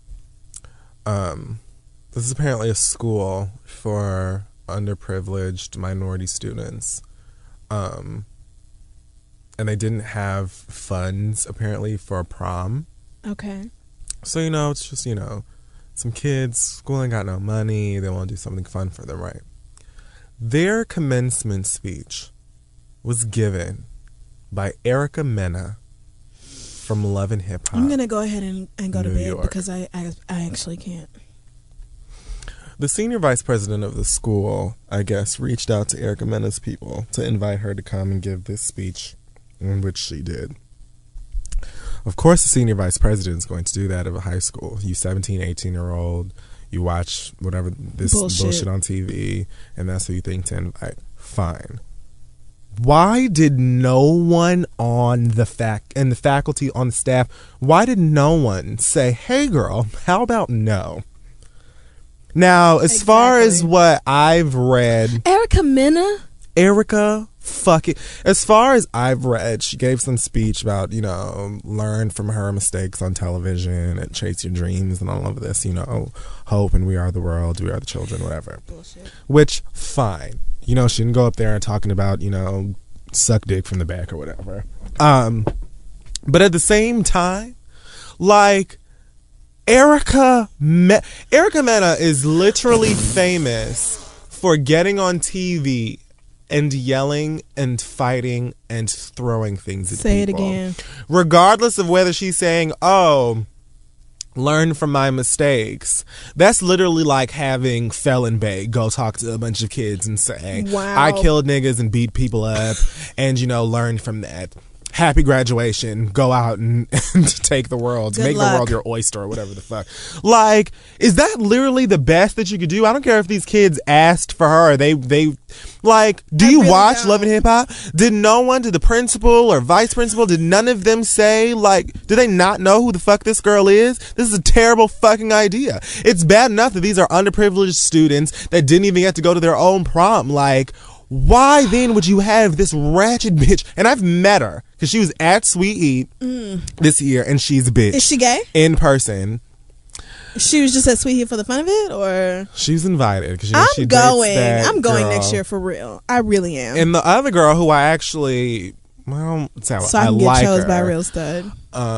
This is apparently a school for underprivileged minority students. And they didn't have funds apparently for a prom. Okay. So, you know, it's just, you know, some kids, school ain't got no money, they want to do something fun for them, right? Their commencement speech was given by Erica Mena from Love and Hip Hop. I'm gonna go ahead and go to bed because I actually can't. The senior vice president of the school, I guess, reached out to Erica Mena's people to invite her to come and give this speech, in which she did. Of course, the senior vice president is going to do that at a high school. You 17, 18-year-old, you watch whatever this bullshit on TV, and that's who you think to invite. Fine. Why did no one on the faculty, on the staff, why did no one say, hey girl, how about no? Now, as far as what I've read, Erica Mena? As far as I've read, she gave some speech about, learn from her mistakes on television and chase your dreams and all of this, hope and we are the world, we are the children, whatever. Bullshit. Which, fine. She didn't go up there and talking about, suck dick from the back or whatever. But at the same time, like, Erica Mena is literally famous for getting on TV and yelling and fighting and throwing things at people. Say it again. Regardless of whether she's saying, learn from my mistakes. That's literally like having Felon Bay go talk to a bunch of kids and say, wow, I killed niggas and beat people up and, learn from that. Happy graduation. Go out and take the world. Good Make luck. the world your oyster or whatever the fuck. Like, is that literally the best that you could do? I don't care if these kids asked for her or they like, do you watch Love and Hip Hop? Did the principal or vice principal, did none of them say, like, do they not know who the fuck this girl is? This is a terrible fucking idea. It's bad enough that these are underprivileged students that didn't even get to go to their own prom. Like, why then would you have this ratchet bitch? And I've met her because she was at Sweet Eat this year, and she's a bitch. Is she gay? In person. She was just at Sweet Eat for the fun of it, or she was invited because I'm going next year for real. I really am. And the other girl who I actually, well, so I can get chose by Real Stud.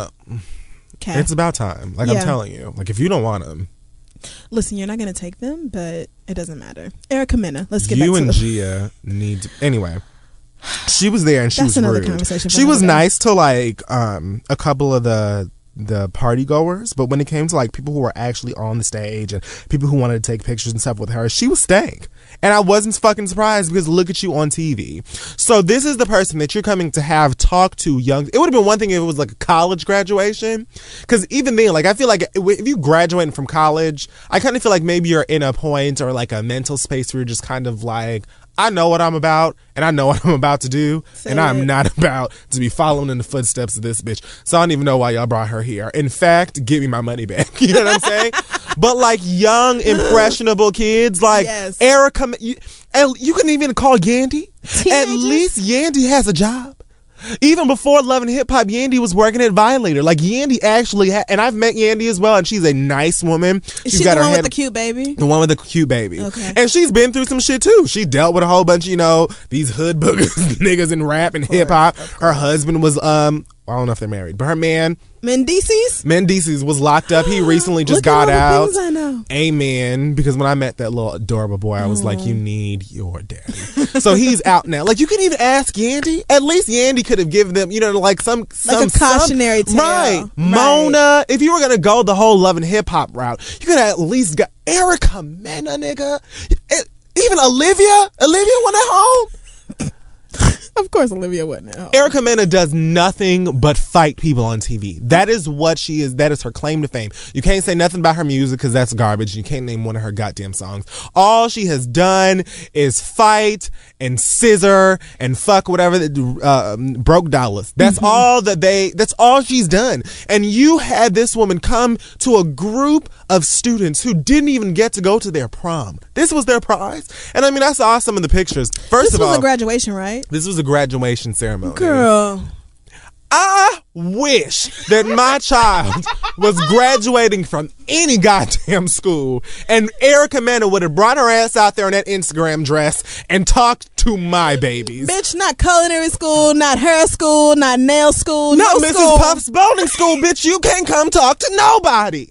It's about time. Like, I'm telling you, like, if you don't want them. Listen, you're not going to take them, but it doesn't matter. Erica Mena, let's get back to you and Gia need to, anyway. She was there and she was rude. Conversation. She was nice to like a couple of the party goers, but when it came to like people who were actually on the stage and people who wanted to take pictures and stuff with her, she was stank. And I wasn't fucking surprised because look at you on TV. So this is the person that you're coming to have talk to young. It would have been one thing if it was like a college graduation, because even then, like, I feel like if you graduating from college, I kind of feel like maybe you're in a point or like a mental space where you're just kind of like, I know what I'm about, and I know what I'm about to do, and I'm not about to be following in the footsteps of this bitch. So I don't even know why y'all brought her here. In fact, give me my money back. You know what I'm saying? But like young, impressionable kids, like Erica, you couldn't even call Yandy. Teenagers? At least Yandy has a job. Even before Love and Hip Hop, Yandy was working at Violator. Like, Yandy actually and I've met Yandy as well, and she's a nice woman. She's got the one with the cute baby? The one with the cute baby. Okay. And she's been through some shit, too. She dealt with a whole bunch, these hood boogers, niggas in rap and hip hop. Her husband was, I don't know if they're married, but her man, Mendices was locked up. He recently just got out. Things I know. Amen. Because when I met that little adorable boy, I was like, you need your daddy. So he's out now. Like, you can even ask Yandy. At least Yandy could have given them, like some a cautionary tale. Right. Mona. If you were going to go the whole Love and Hip Hop route, you could have at least got Erica Mena, nigga. Even Olivia went at home. Of course Olivia wouldn't know. Erica Mena does nothing but fight people on TV. That is what she is. That is her claim to fame. You can't say nothing about her music because that's garbage. You can't name one of her goddamn songs. All she has done is fight and scissor and fuck whatever broke dollars. That's that's all she's done. And you had this woman come to a group of students who didn't even get to go to their prom. This was their prize. And I mean, I saw some of the pictures. First of all, this was a graduation, right? This was a graduation ceremony. Girl, I wish that my child was graduating from any goddamn school and Erica Mena would have brought her ass out there in that Instagram dress and talked to my babies. Bitch, not culinary school, not hair school, not nail school, no Mrs. school. Puff's boating school, bitch. You can't come talk to nobody.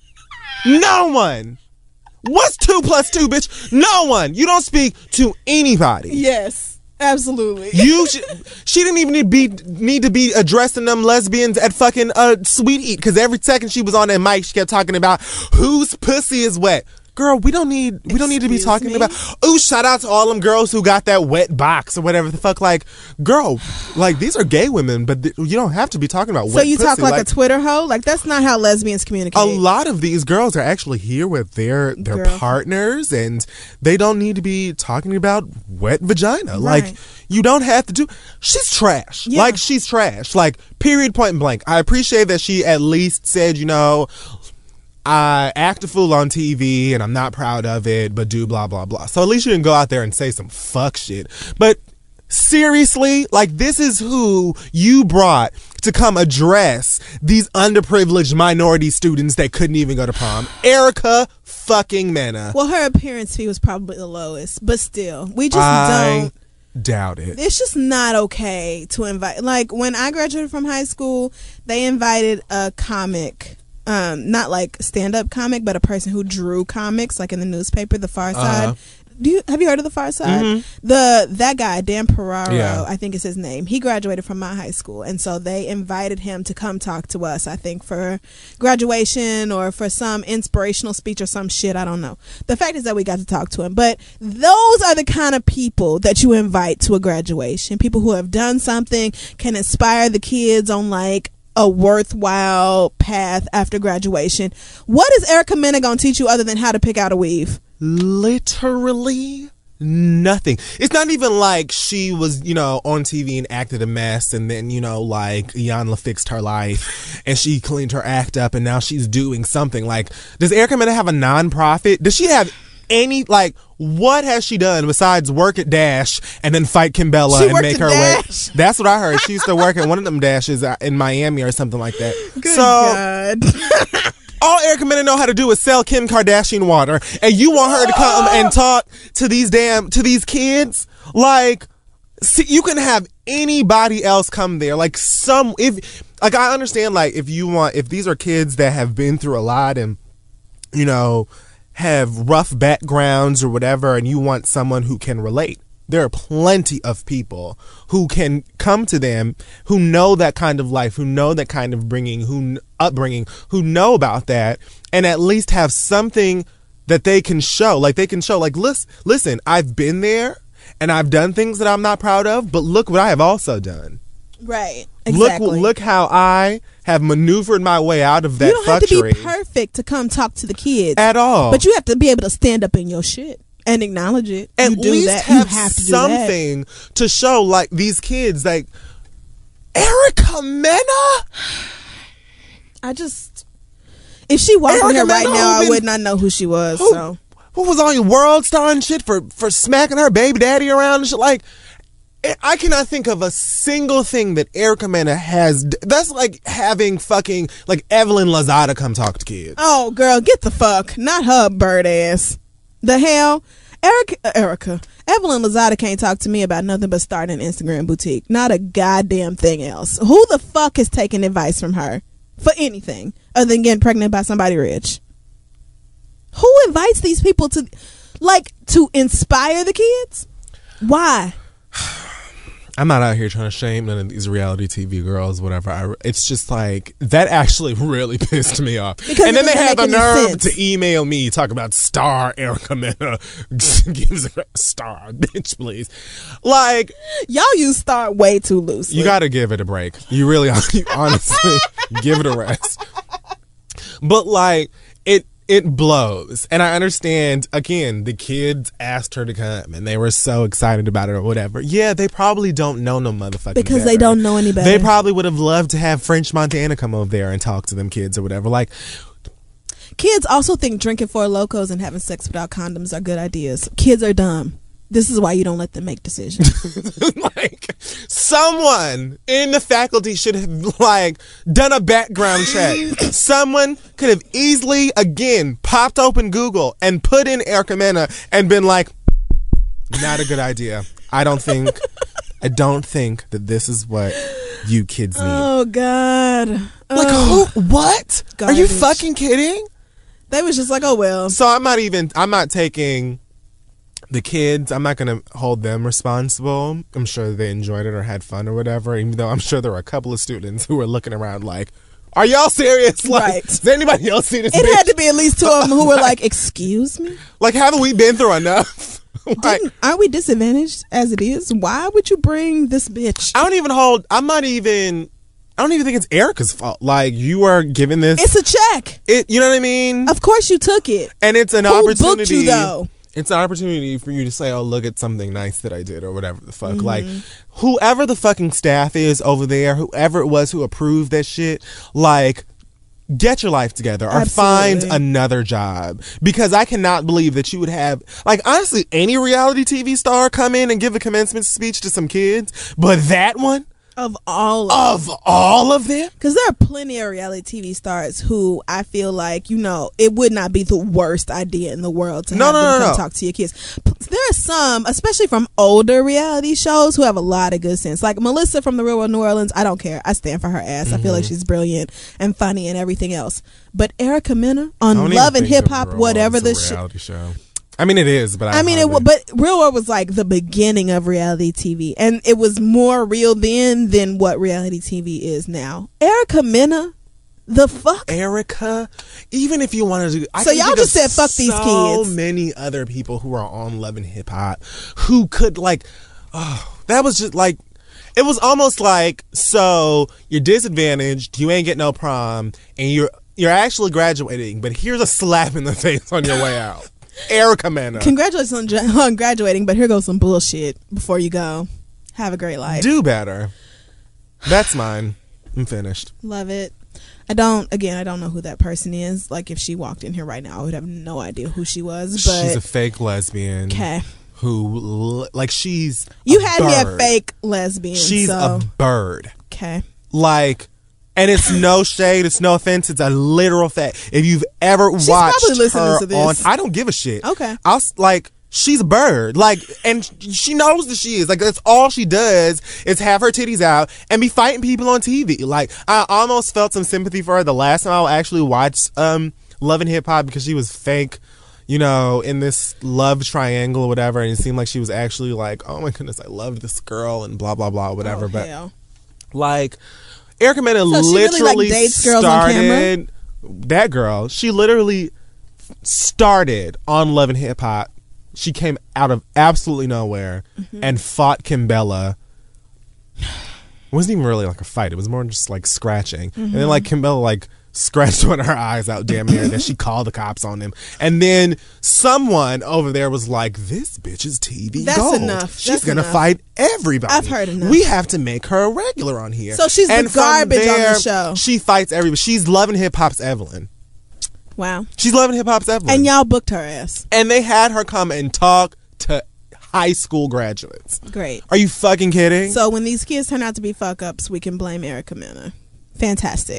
No one. What's 2 + 2, bitch? No one. You don't speak to anybody. Yes. Absolutely. She didn't even need to be addressing them lesbians at fucking Sweet Eat, because every second she was on that mic, she kept talking about whose pussy is wet. Girl, we don't need to be talking about. Ooh, shout out to all them girls who got that wet box or whatever the fuck. Like, girl, like these are gay women, but you don't have to be talking about. So you talk like a Twitter hoe? Like that's not how lesbians communicate. A lot of these girls are actually here with their partners, and they don't need to be talking about wet vagina. Right. Like you don't have to do. She's trash. Yeah. Like she's trash. Like period, point blank. I appreciate that she at least said, I act a fool on TV and I'm not proud of it, but do blah, blah, blah. So at least you can go out there and say some fuck shit. But seriously, like this is who you brought to come address these underprivileged minority students that couldn't even go to prom. Erica fucking Mena. Well, her appearance fee was probably the lowest, but still, we just don't. Doubt it. It's just not okay to invite. Like when I graduated from high school, they invited a comic. Not like stand-up comic, but a person who drew comics, like in the newspaper, The Far Side. Have you heard of The Far Side? Mm-hmm. That guy, Dan Peraro, I think is his name. He graduated from my high school, and so they invited him to come talk to us, I think for graduation or for some inspirational speech or some shit, I don't know. The fact is that we got to talk to him. But those are the kind of people that you invite to a graduation. People who have done something, can inspire the kids on like a worthwhile path after graduation. What is Erica Mena gonna teach you other than how to pick out a weave? Literally nothing. It's not even like she was, on TV and acted a mess, and then, like Iyanla fixed her life and she cleaned her act up and now she's doing something. Like, does Erica Mena have a non-profit? Does she have what has she done besides work at Dash and then fight Kimbella and make her way? That's what I heard. She used to work at one of them Dashes in Miami or something like that. Good God. All Erica Mena know how to do is sell Kim Kardashian water, and you want her to come and talk to these kids? Like, see, you can have anybody else come there. Like I understand, like if these are kids that have been through a lot and have rough backgrounds or whatever, and you want someone who can relate. There are plenty of people who can come to them, who know that kind of life, who know that kind of upbringing, who know about that, and at least have something that they can show. Like they can show, like, listen, I've been there and I've done things that I'm not proud of, but look what I have also done. Right. Exactly. Look how I have maneuvered my way out of that fuckery. You don't have to be perfect to come talk to the kids. At all. But you have to be able to stand up in your shit and acknowledge it. At least have something to show, like, these kids, like, Erica Mena? If she walked in here right now, I would not know who she was. Who was on your World Star and shit for smacking her baby daddy around and shit? Like, I cannot think of a single thing that Erica Mena has. That's like having fucking, like, Evelyn Lozada come talk to kids. Oh, girl, get the fuck. Not her bird ass. The hell? Erica. Evelyn Lozada can't talk to me about nothing but starting an Instagram boutique. Not a goddamn thing else. Who the fuck is taking advice from her for anything other than getting pregnant by somebody rich? Who invites these people to inspire the kids? Why? I'm not out here trying to shame none of these reality TV girls, whatever. It's just like, that actually really pissed me off. Because and then they have the nerve to email me, talk about star Erica Mena. Gives a star, bitch, please. Like, y'all use star way too loosely. You gotta give it a break. You really, honestly, give it a rest. But like, it blows. And I understand, again, the kids asked her to come and they were so excited about it or whatever. Yeah, they probably don't know no motherfucking because better. They don't know any better. They probably would have loved to have French Montana come over there and talk to them kids or whatever. Like, kids also think drinking Four Locos and having sex without condoms are good ideas. Kids are dumb. This is why you don't let them make decisions. Like, someone in the faculty should have, like, done a background check. Someone could have easily, again, popped open Google and put in Erica Mena and been like, not a good idea. I don't think that this is what you kids need. Oh, God. Like, who? What? Garbage. Are you fucking kidding? They was just like, oh, well. So I'm not taking the kids, I'm not going to hold them responsible. I'm sure they enjoyed it or had fun or whatever, even though I'm sure there were a couple of students who were looking around like, are y'all serious? Like, right. Does anybody else see this It bitch? had to be at least two of them who were like, excuse me? Like, haven't we been through enough? Like, aren't we disadvantaged as it is? Why would you bring this bitch? I don't even think it's Erica's fault. Like, you are giving this. It's a check. You know what I mean? Of course you took it. And it's an opportunity. Who booked you, though? It's an opportunity for you to say, oh, look at something nice that I did or whatever the fuck. Like, whoever the fucking staff is over there, whoever it was who approved that shit, like, get your life together or find another job. Because I cannot believe that you would have, like, honestly, any reality TV star come in and give a commencement speech to some kids, but that one? Of all of them? Because there are plenty of reality TV stars who I feel like, it would not be the worst idea in the world to have them come talk to your kids. There are some, especially from older reality shows, who have a lot of good sense. Like Melissa from The Real World New Orleans, I don't care. I stand for her ass. I feel like she's brilliant and funny and everything else. But Erica Mena on Love and Hip Hop, whatever the reality show. I mean, it is, but but Real World was like the beginning of reality TV, and it was more real then than what reality TV is now. Erica Mena, the fuck? Erica, even if you wanted to, so y'all just said fuck these kids. So many other people who are on Love and Hip Hop who could that was just like, it was almost like, so you're disadvantaged, you ain't get no prom, and you're actually graduating, but here's a slap in the face on your way out. Erica Mena. Congratulations on graduating, but here goes some bullshit before you go. Have a great life. Do better. That's mine. I'm finished. Love it. I don't know who that person is. Like, if she walked in here right now, I would have no idea who she was. But she's a fake lesbian. Okay. Who, like, she's You had me at fake lesbian. She's a bird. Okay. Like, and it's no shade, it's no offense, it's a literal fact. If you've ever watched her to this. I don't give a shit. Okay. She's a bird. Like, and she knows that she is. Like, that's all she does is have her titties out and be fighting people on TV. Like, I almost felt some sympathy for her the last time I actually watched Love and Hip Hop, because she was fake, in this love triangle or whatever, and it seemed like she was actually like, oh my goodness, I loved this girl and blah, blah, blah, whatever. Like, Erica Mena literally started that girl. She literally started on Love and Hip Hop. She came out of absolutely nowhere and fought Kimbella. It wasn't even really like a fight. It was more just like scratching. And then like Kimbella like scratched one of her eyes out damn near. And then she called the cops on him. And then someone over there was like, this bitch is TV gold. Enough. She's going to fight everybody. I've heard enough. We have to make her a regular on here. So she's the garbage on the show. She fights everybody. She's Love and Hip Hop's Evelyn. Wow. She's Love and Hip Hop's Evelyn. And y'all booked her ass. And they had her come and talk to high school graduates. Great. Are you fucking kidding? So when these kids turn out to be fuck ups, we can blame Erica Mena. Fantastic.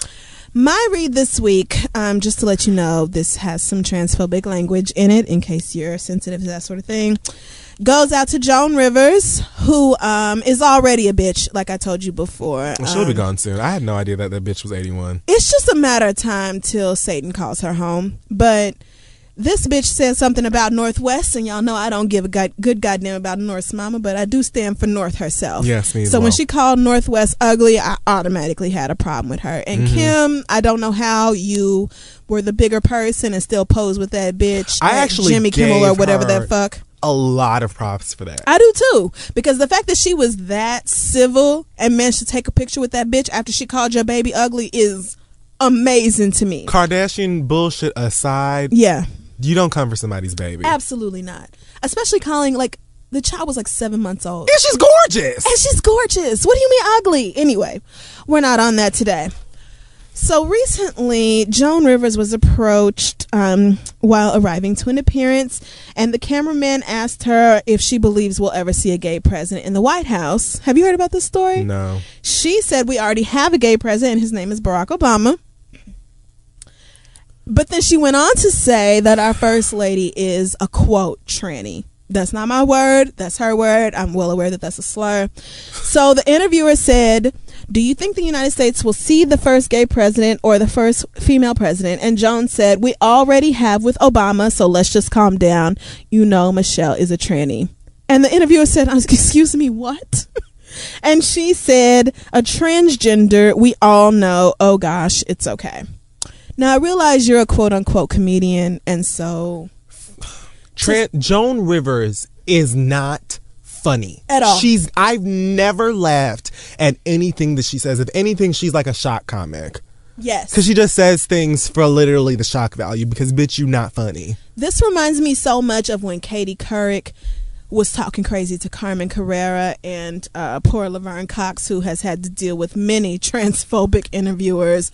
My read this week, just to let you know, this has some transphobic language in it, in case you're sensitive to that sort of thing, goes out to Joan Rivers, who is already a bitch, like I told you before. She'll be gone soon. I had no idea that bitch was 81. It's just a matter of time till Satan calls her home. But this bitch said something about Northwest, and y'all know I don't give a good goddamn about North's mama, but I do stand for North herself. Yes, me as So when she called Northwest ugly, I automatically had a problem with her. And Kim, I don't know how you were the bigger person and still pose with that bitch. I actually Jimmy Kimmel or whatever that fuck. A lot of props for that. I do too, because the fact that she was that civil and managed to take a picture with that bitch after she called your baby ugly is amazing to me. Kardashian bullshit aside, yeah, you don't come for somebody's baby. Absolutely not. Especially calling, like, the child was like 7 months old. And she's gorgeous. What do you mean ugly? Anyway, we're not on that today. So recently, Joan Rivers was approached while arriving to an appearance, and the cameraman asked her if she believes we'll ever see a gay president in the White House. Have you heard about this story? No. She said, we already have a gay president, and his name is Barack Obama. But then she went on to say that our first lady is a, quote, tranny. That's not my word. That's her word. I'm well aware that that's a slur. So the interviewer said, do you think the United States will see the first gay president or the first female president? And Jones said, we already have with Obama, so let's just calm down. You know, Michelle is a tranny. And the interviewer said, excuse me, what? And she said, a transgender, we all know, oh gosh, it's okay. Now I realize you're a quote unquote comedian, and so Joan Rivers is not funny at all. I've never laughed at anything that she says. If anything, she's like a shock comic. Yes. Because she just says things for literally the shock value, because bitch, you not funny. This reminds me so much of when Katie Couric was talking crazy to Carmen Carrera and poor Laverne Cox, who has had to deal with many transphobic interviewers,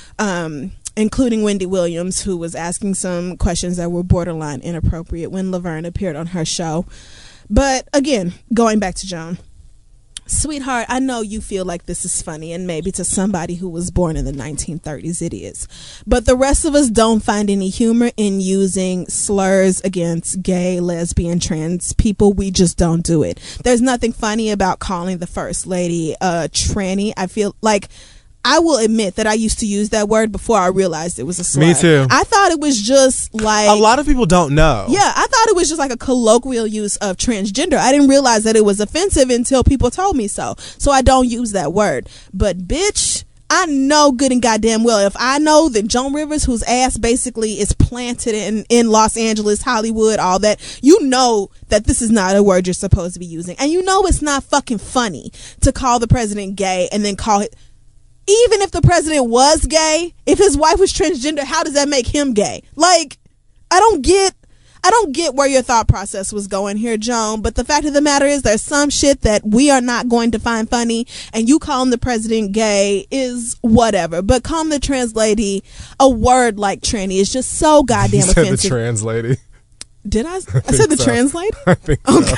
including Wendy Williams, who was asking some questions that were borderline inappropriate when Laverne appeared on her show. But again, going back to Joan, sweetheart, I know you feel like this is funny, and maybe to somebody who was born in the 1930s it is. But the rest of us don't find any humor in using slurs against gay, lesbian, trans people. We just don't do it. There's nothing funny about calling the first lady a tranny. I feel like, I will admit that I used to use that word before I realized it was a slur. Me too. I thought it was just like... A lot of people don't know. Yeah, I thought it was just like a colloquial use of transgender. I didn't realize that it was offensive until people told me so. So I don't use that word. But bitch, I know good and goddamn well, if I know that Joan Rivers, whose ass basically is planted in Los Angeles, Hollywood, all that, you know that this is not a word you're supposed to be using. And you know it's not fucking funny to call the president gay and then call it... Even if the president was gay, if his wife was transgender, how does that make him gay? Like, I don't get where your thought process was going here, Joan. But the fact of the matter is, there's some shit that we are not going to find funny, and you calling the president gay is whatever. But calling the trans lady a word like tranny is just so goddamn offensive. You said the trans lady. Did I? I said the trans lady? I think so.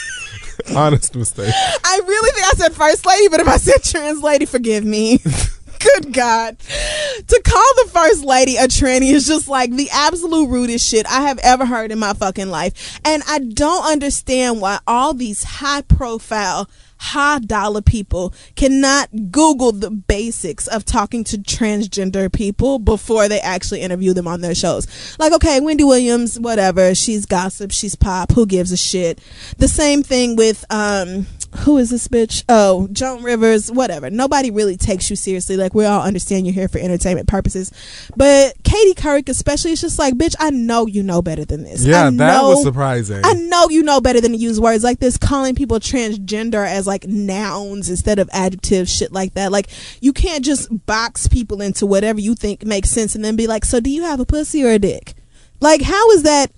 Honest mistake. I really think I said first lady, but if I said trans lady, forgive me. Good God. To call the first lady a tranny is just like the absolute rudest shit I have ever heard in my fucking life. And I don't understand why all these high profile, high dollar people cannot Google the basics of talking to transgender people before they actually interview them on their shows. Like, okay, Wendy Williams, whatever, she's gossip, she's pop, who gives a shit? The same thing with who is this bitch? Oh, Joan Rivers, whatever. Nobody really takes you seriously. Like, we all understand you're here for entertainment purposes. But Katie Couric especially, is just like, bitch, I know you know better than this. Yeah, that was surprising. I know you know better than to use words like this, calling people transgender as like nouns instead of adjectives, shit like that. Like, you can't just box people into whatever you think makes sense and then be like, so do you have a pussy or a dick? Like, how is that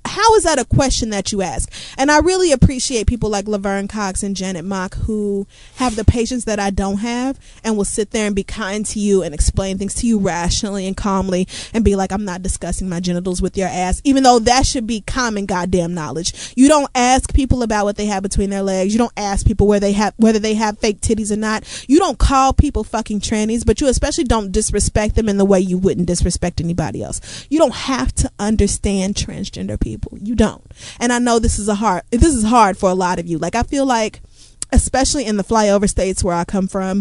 a question that you ask? And I really appreciate people like Laverne Cox and Janet Mock who have the patience that I don't have and will sit there and be kind to you and explain things to you rationally and calmly and be like, I'm not discussing my genitals with your ass, even though that should be common goddamn knowledge. You don't ask people about what they have between their legs. You don't ask people whether they have fake titties or not. You don't call people fucking trannies, but you especially don't disrespect them in the way you wouldn't disrespect anybody else. You don't have to understand transgender people. You don't. And I know this is hard for a lot of you. Like, I feel like, especially in the flyover states where I come from,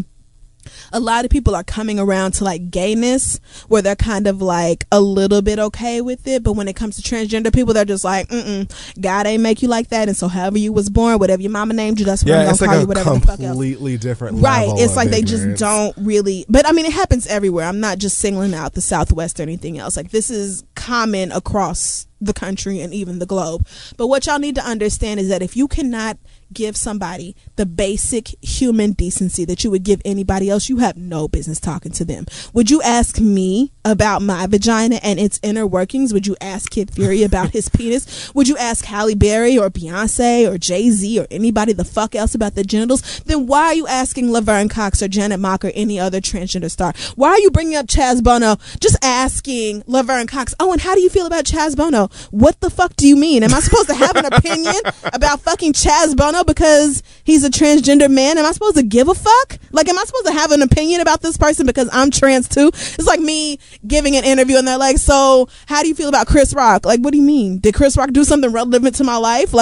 a lot of people are coming around to like gayness where they're kind of like a little bit okay with it, but when it comes to transgender people, they're just like, God ain't make you like that, and so however you was born, whatever your mama named you, that's what I'm gonna call you, whatever the fuck else. Completely different right level it's like they ignorance. just don't really, but I mean, it happens everywhere. I'm not just singling out the Southwest or anything else. Like, this is common across the country and even the globe. But what y'all need to understand is that if you cannot give somebody the basic human decency that you would give anybody else, you have no business talking to them. Would you ask me about my vagina and its inner workings? Would you ask Kid Fury about his penis? Would you ask Halle Berry or Beyonce or Jay-Z or anybody the fuck else about their genitals? Then why are you asking Laverne Cox or Janet Mock or any other transgender star? Why are you bringing up Chaz Bono? Just asking Laverne Cox, oh, and how do you feel about Chaz Bono? What the fuck do you mean? Am I supposed to have an opinion about fucking Chaz Bono because he's a transgender man? Am I supposed to give a fuck? Like, am I supposed to have an opinion about this person because I'm trans too? It's like me giving an interview and they're like, so how do you feel about Chris Rock? Like, what do you mean? Did Chris Rock do something relevant to my life? Like,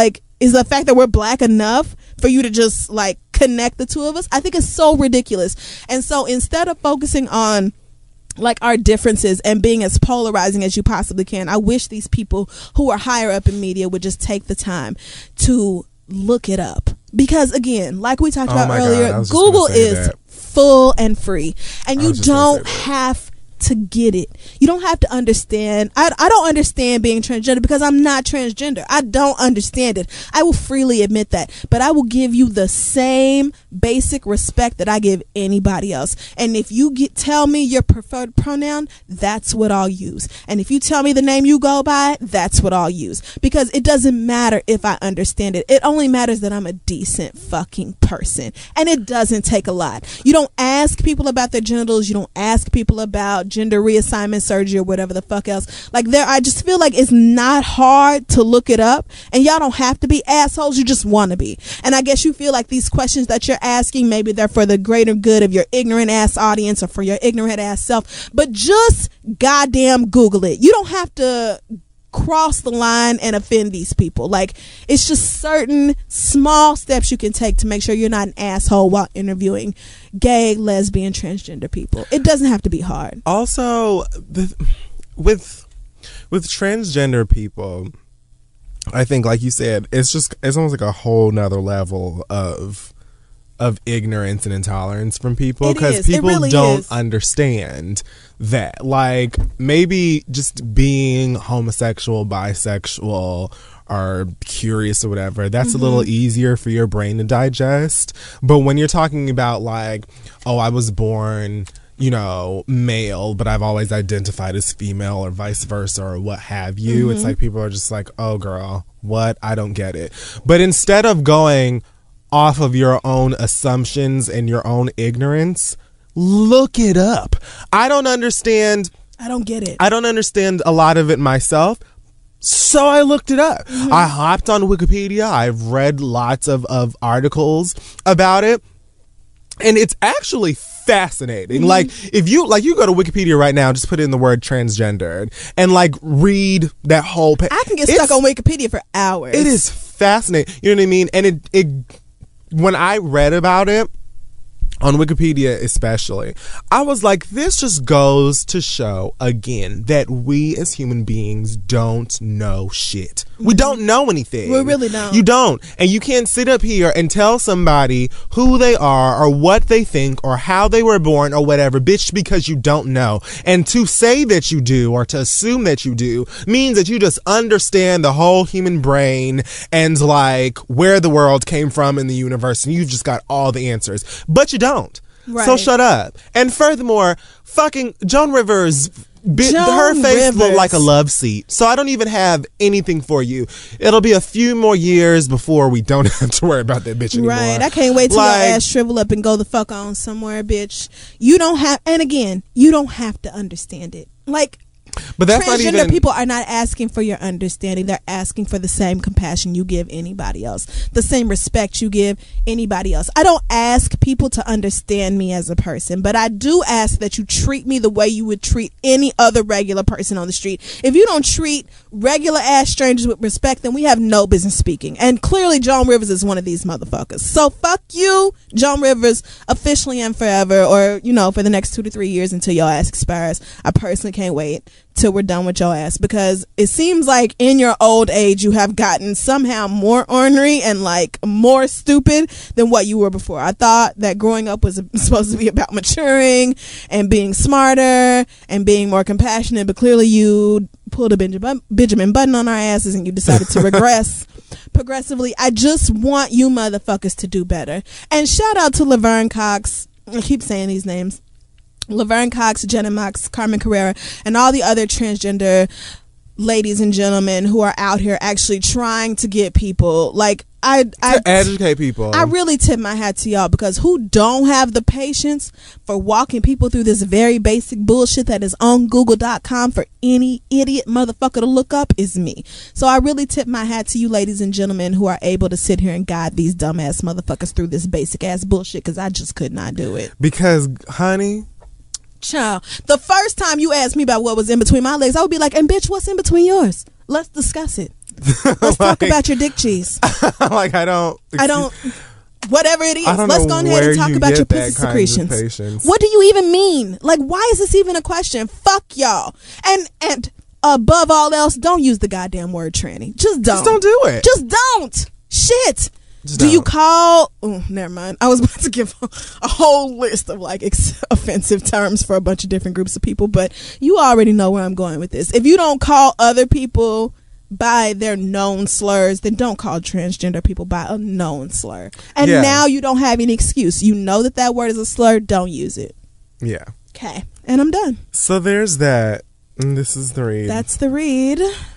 Is the fact that we're black enough for you to just like connect the two of us? I think it's so ridiculous. And so instead of focusing on like our differences and being as polarizing as you possibly can, I wish these people who are higher up in media would just take the time to look it up. Because again, like we talked about earlier, Google is full and free, and you don't have to get it. You don't have to understand. I don't understand being transgender because I'm not transgender. I don't understand it. I will freely admit that, but I will give you the same basic respect that I give anybody else. And if you tell me your preferred pronoun, that's what I'll use. And if you tell me the name you go by, that's what I'll use, because it doesn't matter if I understand it. It only matters that I'm a decent fucking person, and it doesn't take a lot. You don't ask people about their genitals. You don't ask people about gender reassignment surgery or whatever the fuck else. Like I just feel like it's not hard to look it up, and y'all don't have to be assholes. You just want to be. And I guess you feel like these questions that you're asking, maybe they're for the greater good of your ignorant ass audience or for your ignorant ass self, but just goddamn Google it. You don't have to cross the line and offend these people. Like, it's just certain small steps you can take to make sure you're not an asshole while interviewing gay, lesbian, transgender people. It doesn't have to be hard. Also, with transgender people, I think, like you said, it's almost like a whole nother level of ignorance and intolerance from people, because people really don't understand that, like, maybe just being homosexual, bisexual, or curious or whatever, that's a little easier for your brain to digest. But when you're talking about like, oh, I was born, you know, male, but I've always identified as female, or vice versa, or what have you, it's like people are just like, oh girl, what? I don't get it. But instead of going off of your own assumptions and your own ignorance, look it up. I don't understand. I don't get it. I don't understand a lot of it myself, so I looked it up. I hopped on Wikipedia. I've read lots of articles about it, and it's actually fascinating. Like, if you go to Wikipedia right now, just put in the word transgendered and like read that whole page. I can get stuck on Wikipedia for hours. It is fascinating. You know what I mean? And it when I read about it on Wikipedia especially, I was like, this just goes to show again that we as human beings don't know shit. We don't know anything. We really don't. You don't. And you can't sit up here and tell somebody who they are or what they think or how they were born or whatever, bitch, because you don't know. And to say that you do or to assume that you do means that you just understand the whole human brain and like where the world came from in the universe, and you've just got all the answers. But you don't. Right. So shut up. And furthermore, fucking Joan Rivers, her face looked like a love seat. So I don't even have anything for you. It'll be a few more years before we don't have to worry about that bitch anymore. Right. I can't wait till your ass shrivel up and go the fuck on somewhere, bitch. You don't have, and again, you don't have to understand it. Like, but that's transgender not even, people are not asking for your understanding. They're asking for the same compassion you give anybody else, the same respect you give anybody else. I don't ask people to understand me as a person, but I do ask that you treat me the way you would treat any other regular person on the street. If you don't treat regular ass strangers with respect, then we have no business speaking. And clearly Joan Rivers is one of these motherfuckers. So fuck you, Joan Rivers, officially and forever, or, you know, for the next 2 to 3 years until your ass expires. I personally can't wait till we're done with your ass, because it seems like in your old age you have gotten somehow more ornery and like more stupid than what you were before. I thought that growing up was supposed to be about maturing and being smarter and being more compassionate, but clearly you pulled a Benjamin Button on our asses and you decided to regress progressively. I just want you motherfuckers to do better. And shout out to Laverne Cox. I keep saying these names. Laverne Cox, Jenna Mox, Carmen Carrera, and all the other transgender ladies and gentlemen who are out here actually trying to get people, like, I educate people. I really tip my hat to y'all, because who don't have the patience for walking people through this very basic bullshit that is on Google.com for any idiot motherfucker to look up is me. So I really tip my hat to you ladies and gentlemen who are able to sit here and guide these dumbass motherfuckers through this basic ass bullshit, because I just could not do it. Because, honey, child, the first time you asked me about what was in between my legs, I would be like, and bitch, what's in between yours? Let's discuss it. Let's talk about your dick cheese. Like, I don't. Whatever it is, let's go ahead and talk about your pussy secretions. What do you even mean? Like, why is this even a question? Fuck y'all. And above all else, don't use the goddamn word tranny. Just don't do it. Just don't. Shit. Do you call? Oh, never mind. I was about to give a whole list of like offensive terms for a bunch of different groups of people, but you already know where I'm going with this. If you don't call other people by their known slurs, then don't call transgender people by a known slur. And now you don't have any excuse. You know that word is a slur. Don't use it. Yeah. Okay. And I'm done. So there's that. And this is the read. That's the read.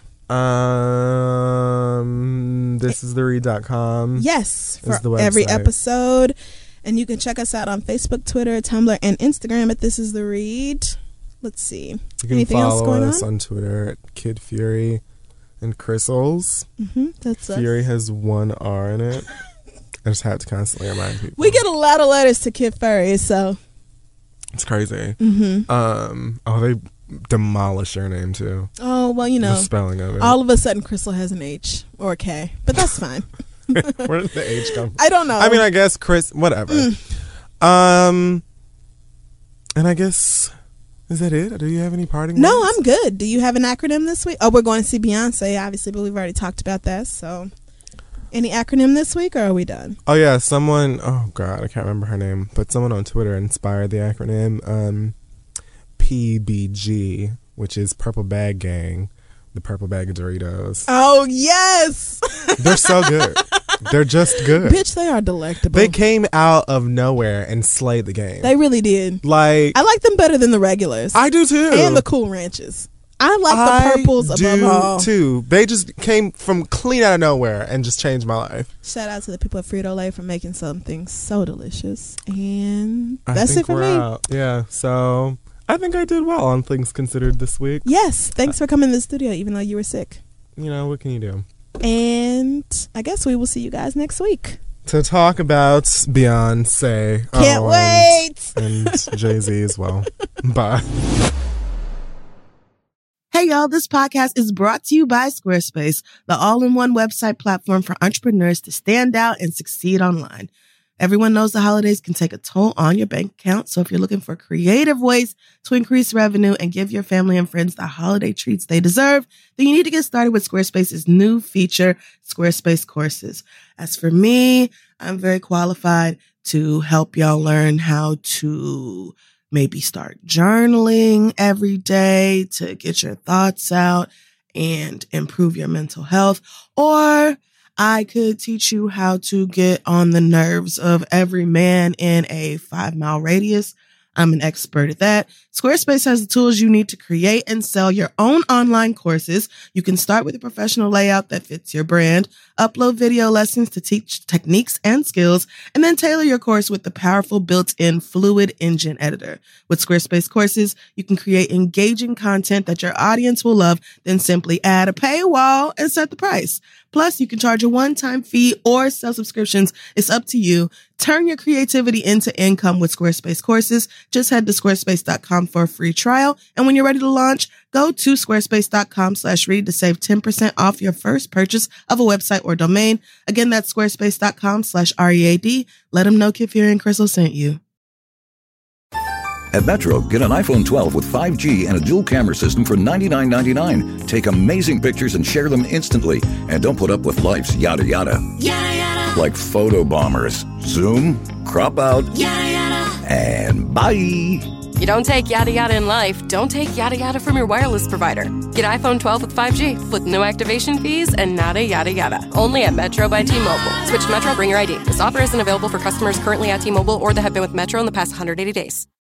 Thisistheread.com. Yes. For every episode. And you can check us out on Facebook, Twitter, Tumblr, and Instagram at This Is The Read. Let's see. You can Anything else going follow us on Twitter at Kid Fury and Crystals. That's Fury has one R in it. I just have to constantly remind people. We get a lot of letters to Kid Fury, so it's crazy. They demolish your name too. Oh, well, you know, the spelling of it. All of a sudden Crystal has an H or a K, but that's fine. Where did the H come from? I don't know. I mean, I guess Chris, whatever. And I guess, is that it? Do you have any parting No, words? I'm good. Do you have an acronym this week? Oh, we're going to see Beyonce, obviously, but we've already talked about that. So, any acronym this week, or are we done? Oh, yeah. Someone, oh, God, I can't remember her name, but someone on Twitter inspired the acronym PBG, which is Purple Bag Gang, the Purple Bag of Doritos. Oh, yes. They're so good. They're just good. Bitch, they are delectable. They came out of nowhere and slayed the game. They really did. Like, I like them better than the regulars. I do too. And the Cool Ranches. I like the purples above all. Too. They just came from clean out of nowhere and just changed my life. Shout out to the people at Frito-Lay for making something so delicious. And that's it for me. Out. Yeah, so I think I did well on Things Considered this week. Yes, thanks for coming to the studio even though you were sick. You know, what can you do? And I guess we will see you guys next week to talk about Beyonce. Can't wait. And Jay-Z as well. Bye. Hey y'all, this podcast is brought to you by Squarespace, the all-in-one website platform for entrepreneurs to stand out and succeed online. Everyone knows the holidays can take a toll on your bank account, so if you're looking for creative ways to increase revenue and give your family and friends the holiday treats they deserve, then you need to get started with Squarespace's new feature, Squarespace Courses. As for me, I'm very qualified to help y'all learn how to maybe start journaling every day to get your thoughts out and improve your mental health, or I could teach you how to get on the nerves of every man in a 5-mile radius. I'm an expert at that. Squarespace has the tools you need to create and sell your own online courses. You can start with a professional layout that fits your brand, upload video lessons to teach techniques and skills, and then tailor your course with the powerful built-in Fluid Engine editor. With Squarespace Courses, you can create engaging content that your audience will love, then simply add a paywall and set the price. Plus, you can charge a one-time fee or sell subscriptions. It's up to you. Turn your creativity into income with Squarespace Courses. Just head to squarespace.com for a free trial. And when you're ready to launch, go to squarespace.com/read to save 10% off your first purchase of a website or domain. Again, that's squarespace.com/READ. Let them know Kid Fury and Crystal sent you. At Metro, get an iPhone 12 with 5G and a dual camera system for $99.99. Take amazing pictures and share them instantly. And don't put up with life's yada yada. Yada yada. Like photo bombers. Zoom, crop out, yada yada. And bye. You don't take yada yada in life, don't take yada yada from your wireless provider. Get iPhone 12 with 5G with no activation fees and nada yada yada. Only at Metro by T-Mobile. Switch to Metro, bring your ID. This offer isn't available for customers currently at T-Mobile or that have been with Metro in the past 180 days.